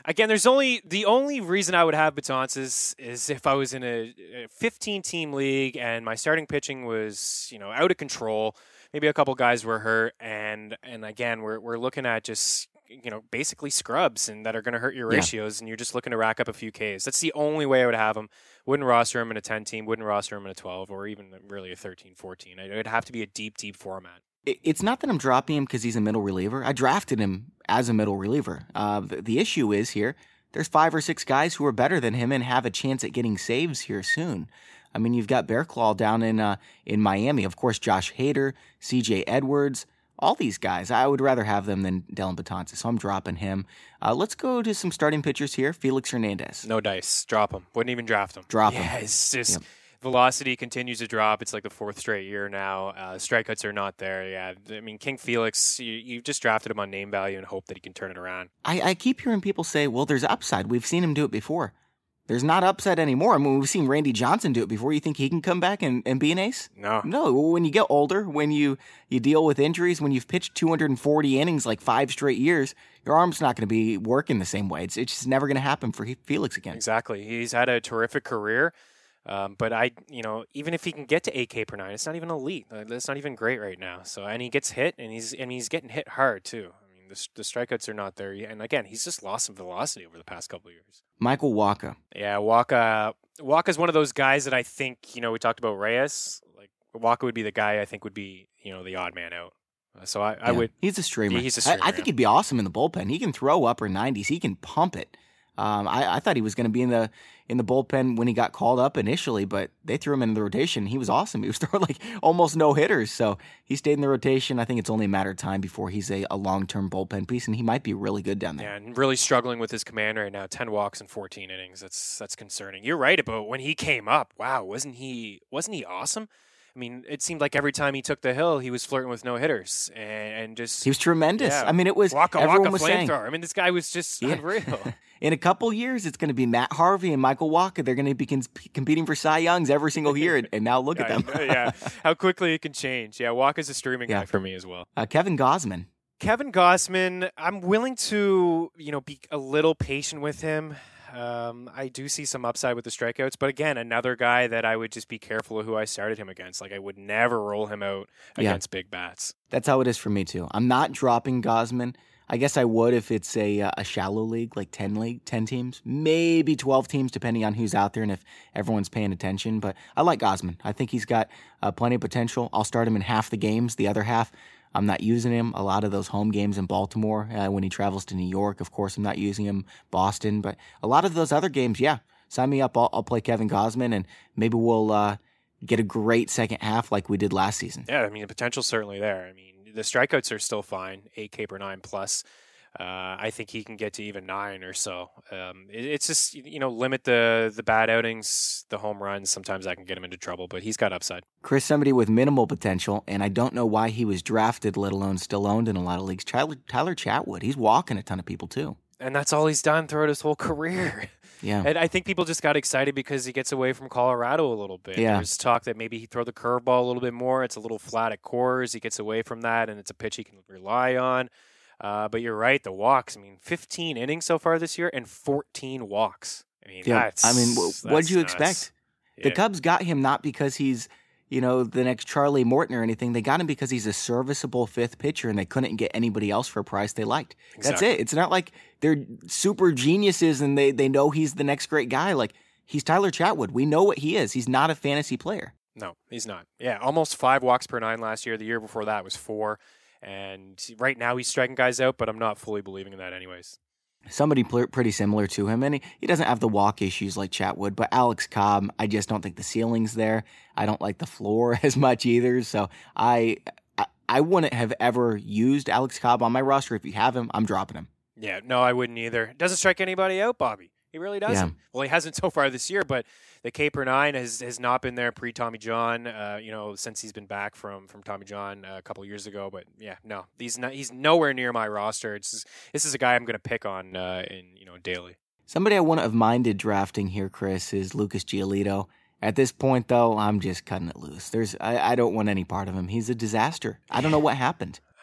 Again, there's only the only reason I would have Betances is if I was in a fifteen-team league and my starting pitching was, you know, out of control. Maybe a couple guys were hurt, and and again, we're we're looking at just, you know, basically scrubs and that are going to hurt your ratios, yeah. and you're just looking to rack up a few Ks. That's the only way I would have him. Wouldn't roster him in a ten-team, wouldn't roster him in a twelve, or even really a thirteen, fourteen. It would have to be a deep, deep format. It's not that I'm dropping him because he's a middle reliever. I drafted him as a middle reliever. Uh, the, the issue is here, there's five or six guys who are better than him and have a chance at getting saves here soon. I mean, you've got Bearclaw down in uh, in Miami. Of course, Josh Hader, C J Edwards, all these guys. I would rather have them than Dellin Betances, so I'm dropping him. Uh, let's go to some starting pitchers here. Felix Hernandez. No dice. Drop him. Wouldn't even draft him. Drop yeah, him. It's just... Yep. Velocity continues to drop. It's like the fourth straight year now. Uh, strikeouts are not there. Yeah, I mean, King Felix, you, you just drafted him on name value and hope that he can turn it around. I, I keep hearing people say, well, there's upside. We've seen him do it before. There's not upside anymore. I mean, we've seen Randy Johnson do it before. You think he can come back and, and be an ace? No. No. When you get older, when you, you deal with injuries, when you've pitched two hundred forty innings like five straight years, your arm's not going to be working the same way. It's, it's just never going to happen for Felix again. Exactly. He's had a terrific career. Um, but I, you know, even if he can get to eight K per nine, it's not even elite. That's not even great right now. So, and he gets hit, and he's and he's getting hit hard too. I mean, the, the strikeouts are not there yet. And again, he's just lost some velocity over the past couple of years. Michael Wacha. Yeah, Wacha. Wacha's one of those guys that I think, you know, we talked about Reyes. Like Wacha would be the guy I think would be, you know, the odd man out. So I, I yeah, would. He's a streamer. He's a streamer. I, I think he'd be awesome in the bullpen. He can throw upper nineties. He can pump it. Um, I, I thought he was going to be in the in the bullpen when he got called up initially, but they threw him in the rotation. He was awesome. He was throwing like almost no hitters, so he stayed in the rotation. I think it's only a matter of time before he's a, a long term bullpen piece, and he might be really good down there. Yeah, and really struggling with his command right now. Ten walks in fourteen innings. That's that's concerning. You're right about when he came up. Wow, wasn't he wasn't he awesome? I mean, it seemed like every time he took the hill, he was flirting with no hitters, and, and just he was tremendous. Yeah. I mean, it was Wacha, everyone Wacha was saying. I mean, this guy was just yeah. unreal. In a couple years, it's going to be Matt Harvey and Michael Wacha. They're going to be con- competing for Cy Youngs every single year, and, and now look yeah, at them. yeah, how quickly it can change. Yeah, Wacha's a streaming yeah. guy for me as well. Uh, Kevin Gausman. Kevin Gausman, I'm willing to, you know, be a little patient with him. Um, I do see some upside with the strikeouts, but again, another guy that I would just be careful of who I started him against. Like I would never roll him out yeah. against big bats. That's how it is for me too. I'm not dropping Gausman. I guess I would if it's a a shallow league, like ten league, ten teams, maybe twelve teams, depending on who's out there and if everyone's paying attention. But I like Gausman. I think he's got uh, plenty of potential. I'll start him in half the games. The other half, I'm not using him. A lot of those home games in Baltimore, uh, when he travels to New York, of course, I'm not using him. Boston, but a lot of those other games, yeah, sign me up. I'll, I'll play Kevin Gausman, and maybe we'll uh, get a great second half like we did last season. Yeah, I mean, the potential's certainly there. I mean, the strikeouts are still fine, eight K per nine plus. Uh, I think he can get to even nine or so. Um, it, it's just, you know, limit the the bad outings, the home runs. Sometimes I can get him into trouble, but he's got upside. Chris, somebody with minimal potential, and I don't know why he was drafted, let alone still owned in a lot of leagues. Tyler, Tyler Chatwood, he's walking a ton of people too. And that's all he's done throughout his whole career. Yeah. And I think people just got excited because he gets away from Colorado a little bit. Yeah. There's talk that maybe he throw the curveball a little bit more. It's a little flat at cores. He gets away from that, and it's a pitch he can rely on. Uh, but you're right, the walks. I mean, fifteen innings so far this year and fourteen walks. I mean, yeah. that's I mean, what'd you nuts. expect? Yeah. The Cubs got him not because he's, you know, the next Charlie Morton or anything. They got him because he's a serviceable fifth pitcher, and they couldn't get anybody else for a price they liked. Exactly. That's it. It's not like they're super geniuses and they, they know he's the next great guy. Like, he's Tyler Chatwood. We know what he is. He's not a fantasy player. No, he's not. Yeah, almost five walks per nine last year. The year before that was four. And right now he's striking guys out, but I'm not fully believing in that anyways. Somebody pl- pretty similar to him, and he, he doesn't have the walk issues like Chatwood, but Alex Cobb, I just don't think the ceiling's there. I don't like the floor as much either, so I, I I wouldn't have ever used Alex Cobb on my roster. If you have him, I'm dropping him. Yeah, no, I wouldn't either. Doesn't strike anybody out, Bobby. He really doesn't. Yeah. Well, he hasn't so far this year, but the K per nine has, has not been there pre-Tommy John, uh, you know, since he's been back from, from Tommy John uh, a couple of years ago. But, yeah, no, he's not, he's nowhere near my roster. It's just, this is a guy I'm going to pick on uh, in, you know, daily. Somebody I wouldn't have minded drafting here, Chris, is Lucas Giolito. At this point, though, I'm just cutting it loose. There's I, I don't want any part of him. He's a disaster. I don't know what happened.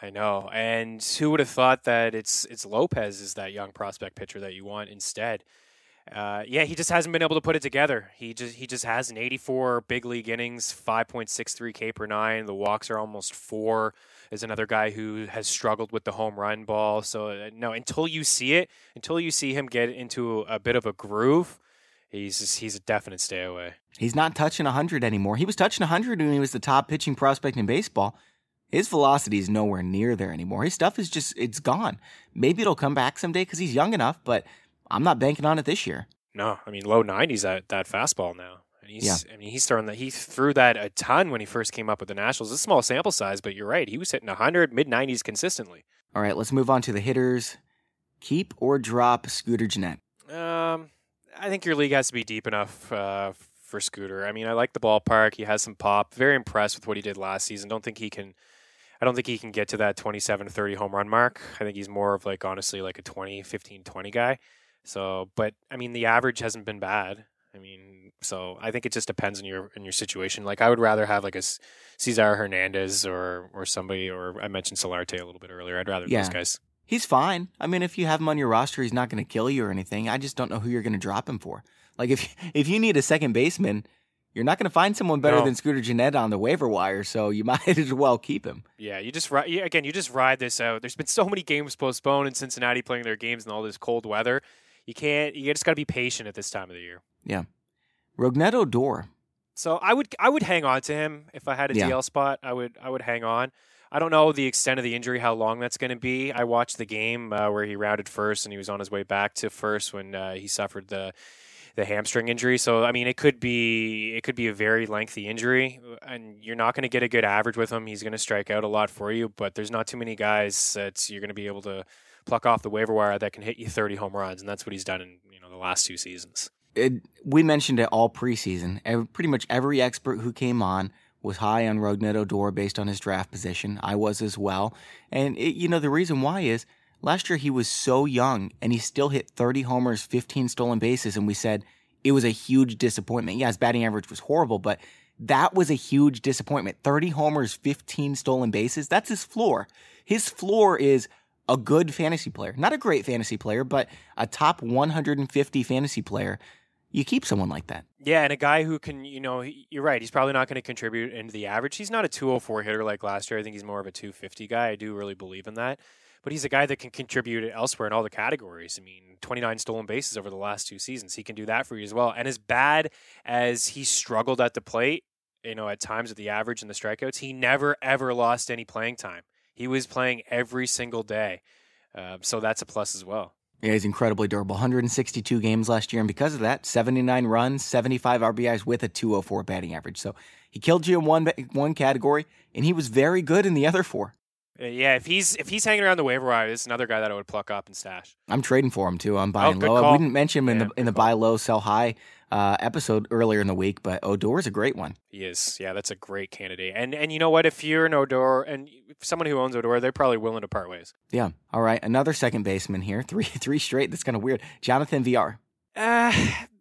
I know. And who would have thought that it's it's Lopez is that young prospect pitcher that you want instead? Uh, yeah, he just hasn't been able to put it together. He just he just has an eighty-four big league innings, five point six three K per nine. The walks are almost four. Is another guy who has struggled with the home run ball. So uh, no, until you see it, until you see him get into a bit of a groove, he's just, he's a definite stay away. He's not touching one hundred anymore. He was touching one hundred when he was the top pitching prospect in baseball. His velocity is nowhere near there anymore. His stuff is just, it's gone. Maybe it'll come back someday because he's young enough, but I'm not banking on it this year. No, I mean, low nineties at that fastball now. And he's, yeah. I mean, he's throwing that. He threw that a ton when he first came up with the Nationals. It's a small sample size, but you're right. He was hitting one hundred, mid nineties consistently. All right, let's move on to the hitters. Keep or drop Scooter Gennett? Um, I think your league has to be deep enough uh, for Scooter. I mean, I like the ballpark. He has some pop. Very impressed with what he did last season. Don't think he can. I don't think he can get to that twenty-seven to thirty home run mark. I think he's more of like, honestly, like a twenty, fifteen, twenty guy. So, but I mean, the average hasn't been bad. I mean, so I think it just depends on your in your situation. Like, I would rather have like a Cesar Hernandez or or somebody, or I mentioned Solarte a little bit earlier. I'd rather yeah. those guys. He's fine. I mean, if you have him on your roster, he's not going to kill you or anything. I just don't know who you're going to drop him for. Like, if if you need a second baseman, you're not going to find someone better no. than Scooter Gennett on the waiver wire, so you might as well keep him. Yeah, you just ride, again, you just ride this out. There's been so many games postponed in Cincinnati playing their games in all this cold weather. You can't. You just got to be patient at this time of the year. Yeah, Rougned Odor. So I would I would hang on to him if I had a yeah. D L spot. I would I would hang on. I don't know the extent of the injury, how long that's going to be. I watched the game uh, where he rounded first and he was on his way back to first when uh, he suffered the the hamstring injury. So I mean, it could be it could be a very lengthy injury, and you're not going to get a good average with him. He's going to strike out a lot for you, but there's not too many guys that you're going to be able to pluck off the waiver wire that can hit you thirty home runs, and that's what he's done in you know the last two seasons. It, we mentioned it all preseason. Every, pretty much every expert who came on was high on Rougned Odor based on his draft position. I was as well. And, it, you know, the reason why is last year he was so young and he still hit thirty homers, fifteen stolen bases, and we said it was a huge disappointment. Yeah, his batting average was horrible, but that was a huge disappointment. thirty homers, fifteen stolen bases, that's his floor. His floor is a good fantasy player. Not a great fantasy player, but a top one hundred fifty fantasy player. You keep someone like that. Yeah, and a guy who can, you know, you're right, he's probably not going to contribute into the average. He's not a two oh four hitter like last year. I think he's more of a two fifty guy. I do really believe in that. But he's a guy that can contribute elsewhere in all the categories. I mean, twenty-nine stolen bases over the last two seasons. He can do that for you as well. And as bad as he struggled at the plate, you know, at times with the average and the strikeouts, he never, ever lost any playing time. He was playing every single day. Uh, so that's a plus as well. Yeah, he's incredibly durable. one hundred sixty-two games last year, and because of that, seventy-nine runs, seventy-five R B Is with a two oh four batting average. So he killed you in one one category, and he was very good in the other four. Uh, yeah, if he's if he's hanging around the waiver wire, it's another guy that I would pluck up and stash. I'm trading for him too. I'm buying oh, low. Call. We didn't mention him in yeah, the in the call. buy low, sell high uh, episode earlier in the week, but Odor is a great one. He is. Yeah, that's a great candidate. And and you know what? If you're an Odor and someone who owns Odor, they're probably willing to part ways. Yeah. All right. Another second baseman here. Three three straight. That's kind of weird. Jonathan V R. Uh,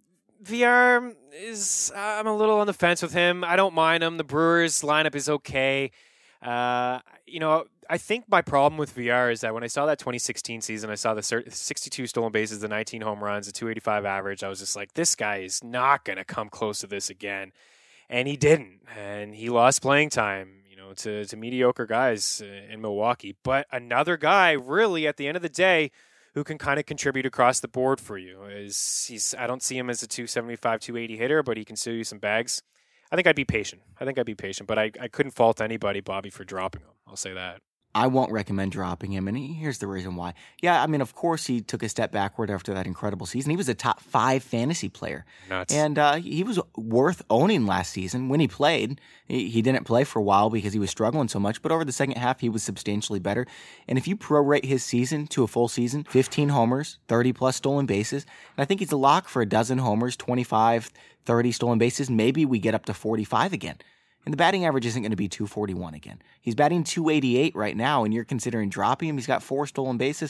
V R is. Uh, I'm a little on the fence with him. I don't mind him. The Brewers lineup is okay. Uh, you know, I think my problem with V R is that when I saw that twenty sixteen season, I saw the sixty-two stolen bases, the nineteen home runs, the two eighty-five average. I was just like, this guy is not going to come close to this again. And he didn't. And he lost playing time, you know, to, to mediocre guys in Milwaukee. But another guy, really, at the end of the day, who can kind of contribute across the board for you. Is he's I don't see him as a two seventy-five, two eighty hitter, but he can steal you some bags. I think I'd be patient. I think I'd be patient, but I, I couldn't fault anybody, Bobby, for dropping him. I'll say that. I won't recommend dropping him, and here's the reason why. Yeah, I mean, of course, he took a step backward after that incredible season. He was a top five fantasy player. Nuts. And uh, he was worth owning last season when he played. He, he didn't play for a while because he was struggling so much, but over the second half, he was substantially better. And if you prorate his season to a full season, fifteen homers, thirty-plus stolen bases, and I think he's a lock for a dozen homers, twenty-five, thirty stolen bases. Maybe we get up to forty-five again. And the batting average isn't going to be two forty-one again. He's batting two eighty-eight right now, and you're considering dropping him. He's got four stolen bases.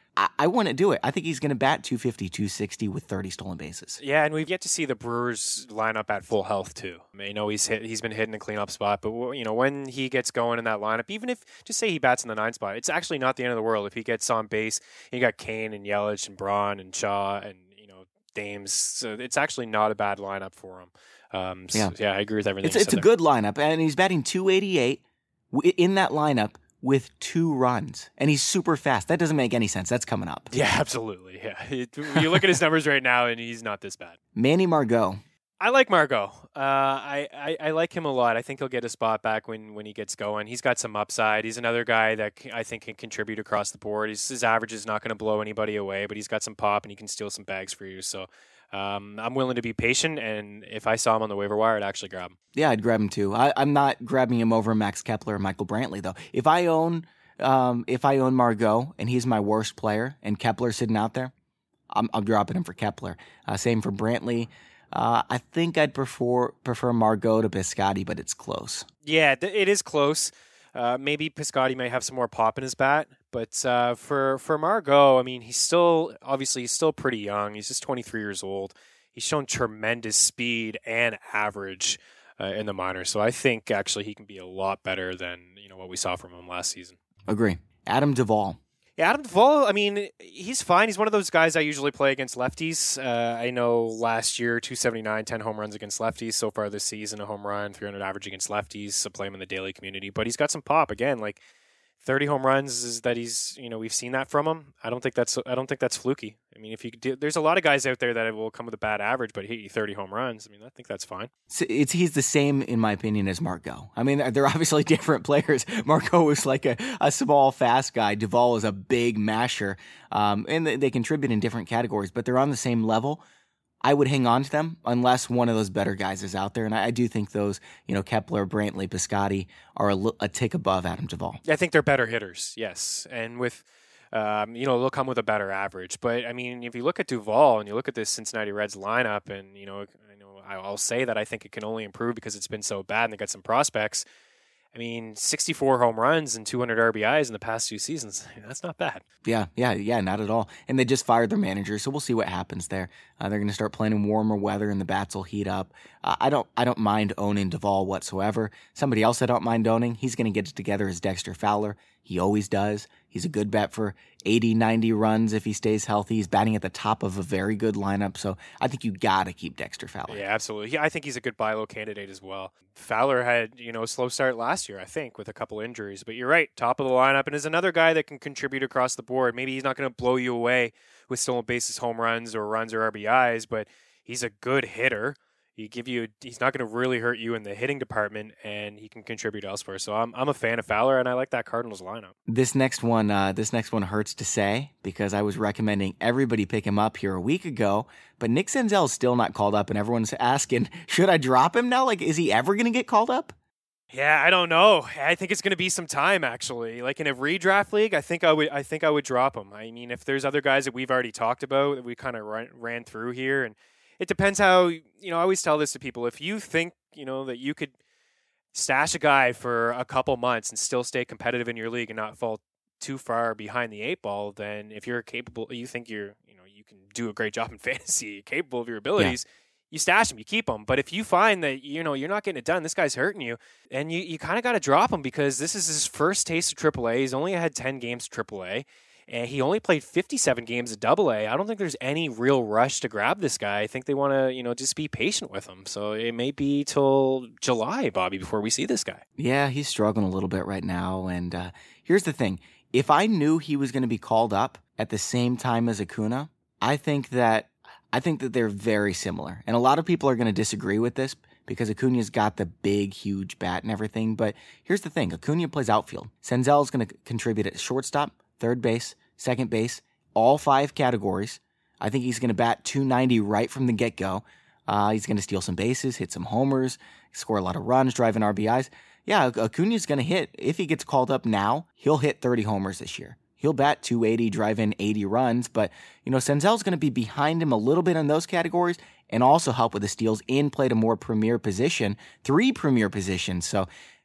I, I wouldn't do it. I think he's going to bat two fifty, two sixty with thirty stolen bases. Yeah, and we've yet to see the Brewers lineup at full health too. I mean, you know, he's hit, he's been hitting the cleanup spot, but you know, when he gets going in that lineup, even if just say he bats in the nine spot, it's actually not the end of the world if he gets on base. You got Kane and Yelich and Braun and Shaw and you know Dames, so it's actually not a bad lineup for him. Um, so, yeah. yeah, I agree with everything. It's, it's a there. good lineup, and he's batting two eighty-eight in that lineup with two runs, and he's super fast. That doesn't make any sense. That's coming up. Yeah, absolutely. Yeah, it, you look at his numbers right now, and he's not this bad. Manny Margot. I like Margot. Uh, I, I I like him a lot. I think he'll get a spot back when, when he gets going. He's got some upside. He's another guy that I think can contribute across the board. He's, his average is not going to blow anybody away, but he's got some pop, and he can steal some bags for you. So. Um, I'm willing to be patient, and if I saw him on the waiver wire, I'd actually grab him. Yeah, I'd grab him too. I, I'm not grabbing him over Max Kepler or Michael Brantley though. If I own, um, if I own Margot and he's my worst player, and Kepler's sitting out there, I'm, I'm dropping him for Kepler. Uh, same for Brantley. Uh, I think I'd prefer prefer Margot to Piscotty, but it's close. Yeah, it is close. Uh, maybe Piscotty may have some more pop in his bat, but uh, for for Margot, I mean, he's still obviously he's still pretty young. He's just twenty-three years old. He's shown tremendous speed and average uh, in the minors, so I think actually he can be a lot better than you know what we saw from him last season. Agree. Adam Duvall. Yeah, Adam Duvall, I mean, he's fine. He's one of those guys I usually play against lefties. Uh, I know last year, two seventy-nine, ten home runs against lefties. So far this season, a home run, three hundred average against lefties. So play him in the daily community. But he's got some pop. Again, like thirty home runs is that he's, you know, we've seen that from him. I don't think that's, I don't think that's fluky. I mean, if you do, there's a lot of guys out there that will come with a bad average, but hit you thirty home runs. I mean, I think that's fine. So it's he's the same in my opinion as Margot. I mean, they're obviously different players. Margot was like a, a small, fast guy. Duvall is a big masher, um, and they, they contribute in different categories, but they're on the same level. I would hang on to them unless one of those better guys is out there. And I, I do think those, you know, Kepler, Brantley, Piscotty are a, a tick above Adam Duvall. I think they're better hitters, yes. And with, um, you know, they'll come with a better average. But, I mean, if you look at Duvall and you look at this Cincinnati Reds lineup, and, you know, I know I'll say that I think it can only improve because it's been so bad and they got some prospects. I mean, sixty-four home runs and two hundred R B Is in the past two seasons. That's not bad. Yeah, yeah, yeah, not at all. And they just fired their manager, so we'll see what happens there. Uh, they're going to start playing in warmer weather, and the bats will heat up. Uh, I don't, I don't mind owning Duvall whatsoever. Somebody else I don't mind owning, he's going to get it together, is Dexter Fowler. He always does. He's a good bet for eighty, ninety runs if he stays healthy. He's batting at the top of a very good lineup, so I think you got to keep Dexter Fowler. Yeah, absolutely. Yeah, I think he's a good buy low candidate as well. Fowler had, you know, a slow start last year, I think, with a couple injuries. But you're right, top of the lineup, and is another guy that can contribute across the board. Maybe he's not going to blow you away with stolen bases, home runs, or runs or R B Is, but he's a good hitter. He give you. He's not going to really hurt you in the hitting department, and he can contribute elsewhere. So I'm I'm a fan of Fowler, and I like that Cardinals lineup. This next one, uh, this next one hurts to say because I was recommending everybody pick him up here a week ago, but Nick Senzel is still not called up, and everyone's asking, should I drop him now? Like, is he ever going to get called up? Yeah, I don't know. I think it's going to be some time actually. Like in a redraft league, I think I would. I think I would drop him. I mean, if there's other guys that we've already talked about that we kind of ran, ran through here, and it depends how, you know, I always tell this to people. If you think, you know, that you could stash a guy for a couple months and still stay competitive in your league and not fall too far behind the eight ball, then if you're capable, you think you're, you know, you can do a great job in fantasy, you're capable of your abilities, yeah. You stash him, you keep him. But if you find that, you know, you're not getting it done, this guy's hurting you, and you, you kind of got to drop him because this is his first taste of triple A. He's only had ten games triple A. And he only played fifty-seven games at double A. I don't think there's any real rush to grab this guy. I think they want to, you know, just be patient with him. So it may be till July, Bobby, before we see this guy. Yeah, he's struggling a little bit right now. And uh, here's the thing. If I knew he was going to be called up at the same time as Acuna, I think that I think that they're very similar. And a lot of people are going to disagree with this because Acuna's got the big, huge bat and everything. But here's the thing. Acuna plays outfield. Senzel is going to contribute at shortstop, third base, second base, all five categories. I think he's going to bat two ninety right from the get-go. Uh, he's going to steal some bases, hit some homers, score a lot of runs, drive in R B Is. Yeah, Acuna's going to hit. If he gets called up now, he'll hit thirty homers this year. He'll bat two eighty, drive in eighty runs. But, you know, Senzel's going to be behind him a little bit in those categories and also help with the steals and play a more premier position, three premier positions. So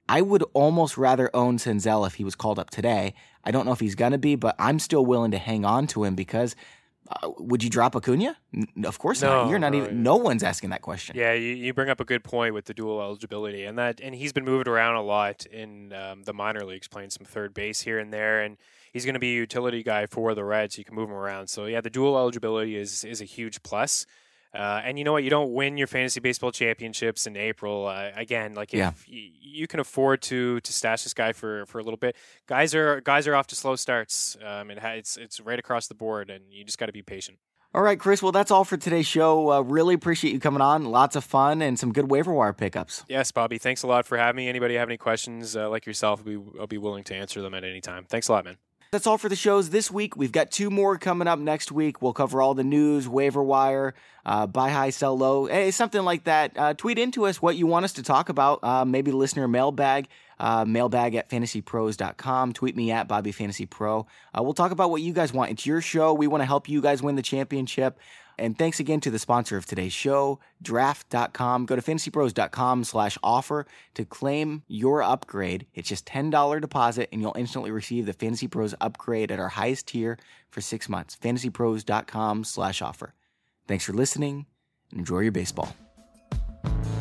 I would almost rather own Senzel if he was called up today. I don't know if he's going to be, but I'm still willing to hang on to him because uh, would you drop Acuna? N- of course no, not. You're not no, even. No one's asking that question. Yeah, you, you bring up a good point with the dual eligibility, and that and he's been moved around a lot in um, the minor leagues, playing some third base here and there, and he's going to be a utility guy for the Reds. So you can move him around. So yeah, the dual eligibility is is a huge plus. Uh, and you know what? You don't win your fantasy baseball championships in April. Uh, again, like if Yeah. y- you can afford to to stash this guy for, for a little bit, guys are guys are off to slow starts. Um, it ha- it's it's right across the board, and you just got to be patient. All right, Chris. Well, that's all for today's show. Uh, really appreciate you coming on. Lots of fun and some good waiver wire pickups. Yes, Bobby. Thanks a lot for having me. Anybody have any questions uh, like yourself? I'll be, I'll be willing to answer them at any time. Thanks a lot, man. That's all for the shows this week. We've got two more coming up next week. We'll cover all the news, waiver wire, uh, buy high, sell low, hey, something like that. Uh, tweet into us what you want us to talk about. Uh, maybe listener mailbag, uh, mailbag at fantasy pros dot com. Tweet me at Bobby Fantasy Pro. Uh, we'll talk about what you guys want. It's your show. We want to help you guys win the championship. And thanks again to the sponsor of today's show, draft dot com. Go to fantasy pros dot com slash offer to claim your upgrade. It's just ten dollars deposit, and you'll instantly receive the Fantasy Pros upgrade at our highest tier for six months. fantasy pros dot com slash offer. Thanks for listening, and enjoy your baseball.